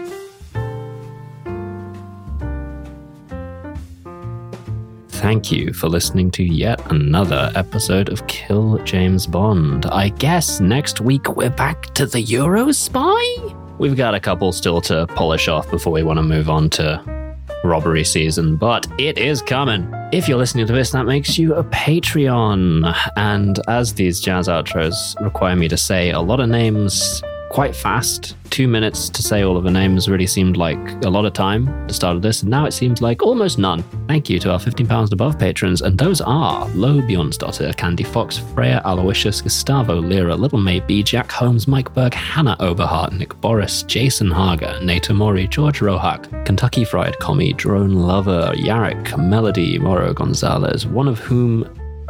Thank you for listening to yet another episode of Kill James Bond. I guess next week we're back to the Euro Spy? We've got a couple still to polish off before we want to move on to robbery season, but it is coming. If you're listening to this, that makes you a Patreon. And as these jazz outros require me to say a lot of names quite fast, 2 minutes to say all of the names really seemed like a lot of time at the start of this, and now it seems like almost none. Thank you to our £15 and above patrons, and those are Lo Bjornsdottir, Candy Fox, Freya Aloysius, Gustavo Lira, Little May B, Jack Holmes, Mike Berg, Hannah Oberhart, Nick Boris, Jason Hager, Nate Mori, George Rohak, Kentucky Fried Commie, Drone Lover, Yarrick, Melody, Moro Gonzalez, one of who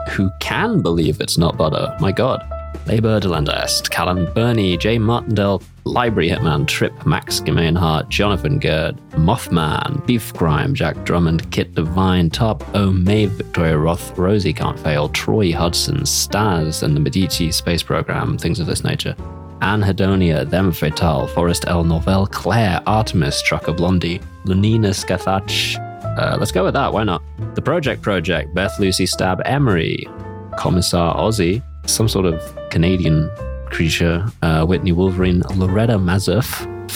can believe it's not butter, my god. Labor Delenda Est, Callum Burney, Jay Martindale, Library Hitman, Trip, Max Gemainhart, Jonathan Gerd, Mothman, Beef Crime, Jack Drummond, Kit Devine, Top O, Maeve, Victoria Roth, Rosie Can't Fail, Troy Hudson, Staz and the Medici Space Program, things of this nature. Anne Hedonia, Them Fatal, Forrest L. Novell, Claire, Artemis, Trucker Blondie, Lunina Scathach. Let's go with that, why not? The Project, Beth Lucy Stab Emery, Commissar Ozzy, some sort of Canadian creature, Whitney Wolverine, Loretta Mazurf.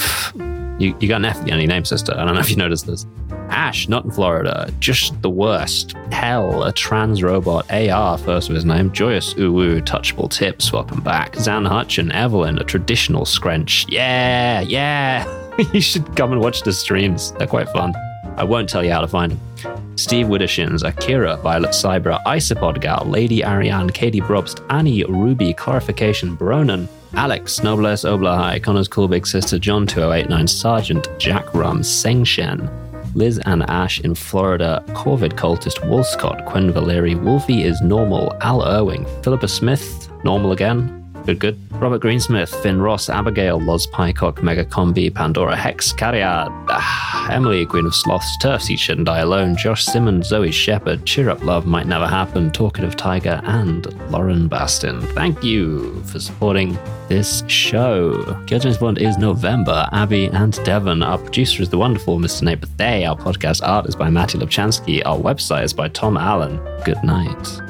You got an F at the end of your name, sister. I don't know if you noticed this. Ash, not in Florida. Just the worst. Hell, a trans robot. AR, first of his name. Joyous Uwu, Touchable Tips, welcome back. Zan Hutch and Evelyn, a traditional scrench. Yeah. You should come and watch the streams. They're quite fun. I won't tell you how to find them. Steve Widdershins, Akira, Violet Cybra, Isopod Gal, Lady Ariane, Katie Brobst, Annie, Ruby, Clarification, Bronan, Alex, Noblesse Oblahai, Connor's Cool Big Sister, John 2089, Sergeant, Jack Rum, Seng Shen, Liz and Ash in Florida, Corvid Cultist, Wolfscott, Quinn Valeri, Wolfie is normal, Al Irving, Philippa Smith, normal again. Good. Robert Greensmith, Finn Ross, Abigail, Loz Pycock, Mega Combi, Pandora Hex, Cariad, Emily, Queen of Sloths, Turfs Eat Shouldn't Die Alone, Josh Simmons, Zoe Shepherd, Cheer Up Love Might Never Happen, Talkative Tiger, and Lauren Baston. Thank you for supporting this show. Kill James Bond is November. Abby and Devon. Our producer is the wonderful Mr. Nate Bethay. Our podcast art is by Matty Lubchansky. Our website is by Tom Allen. Good night.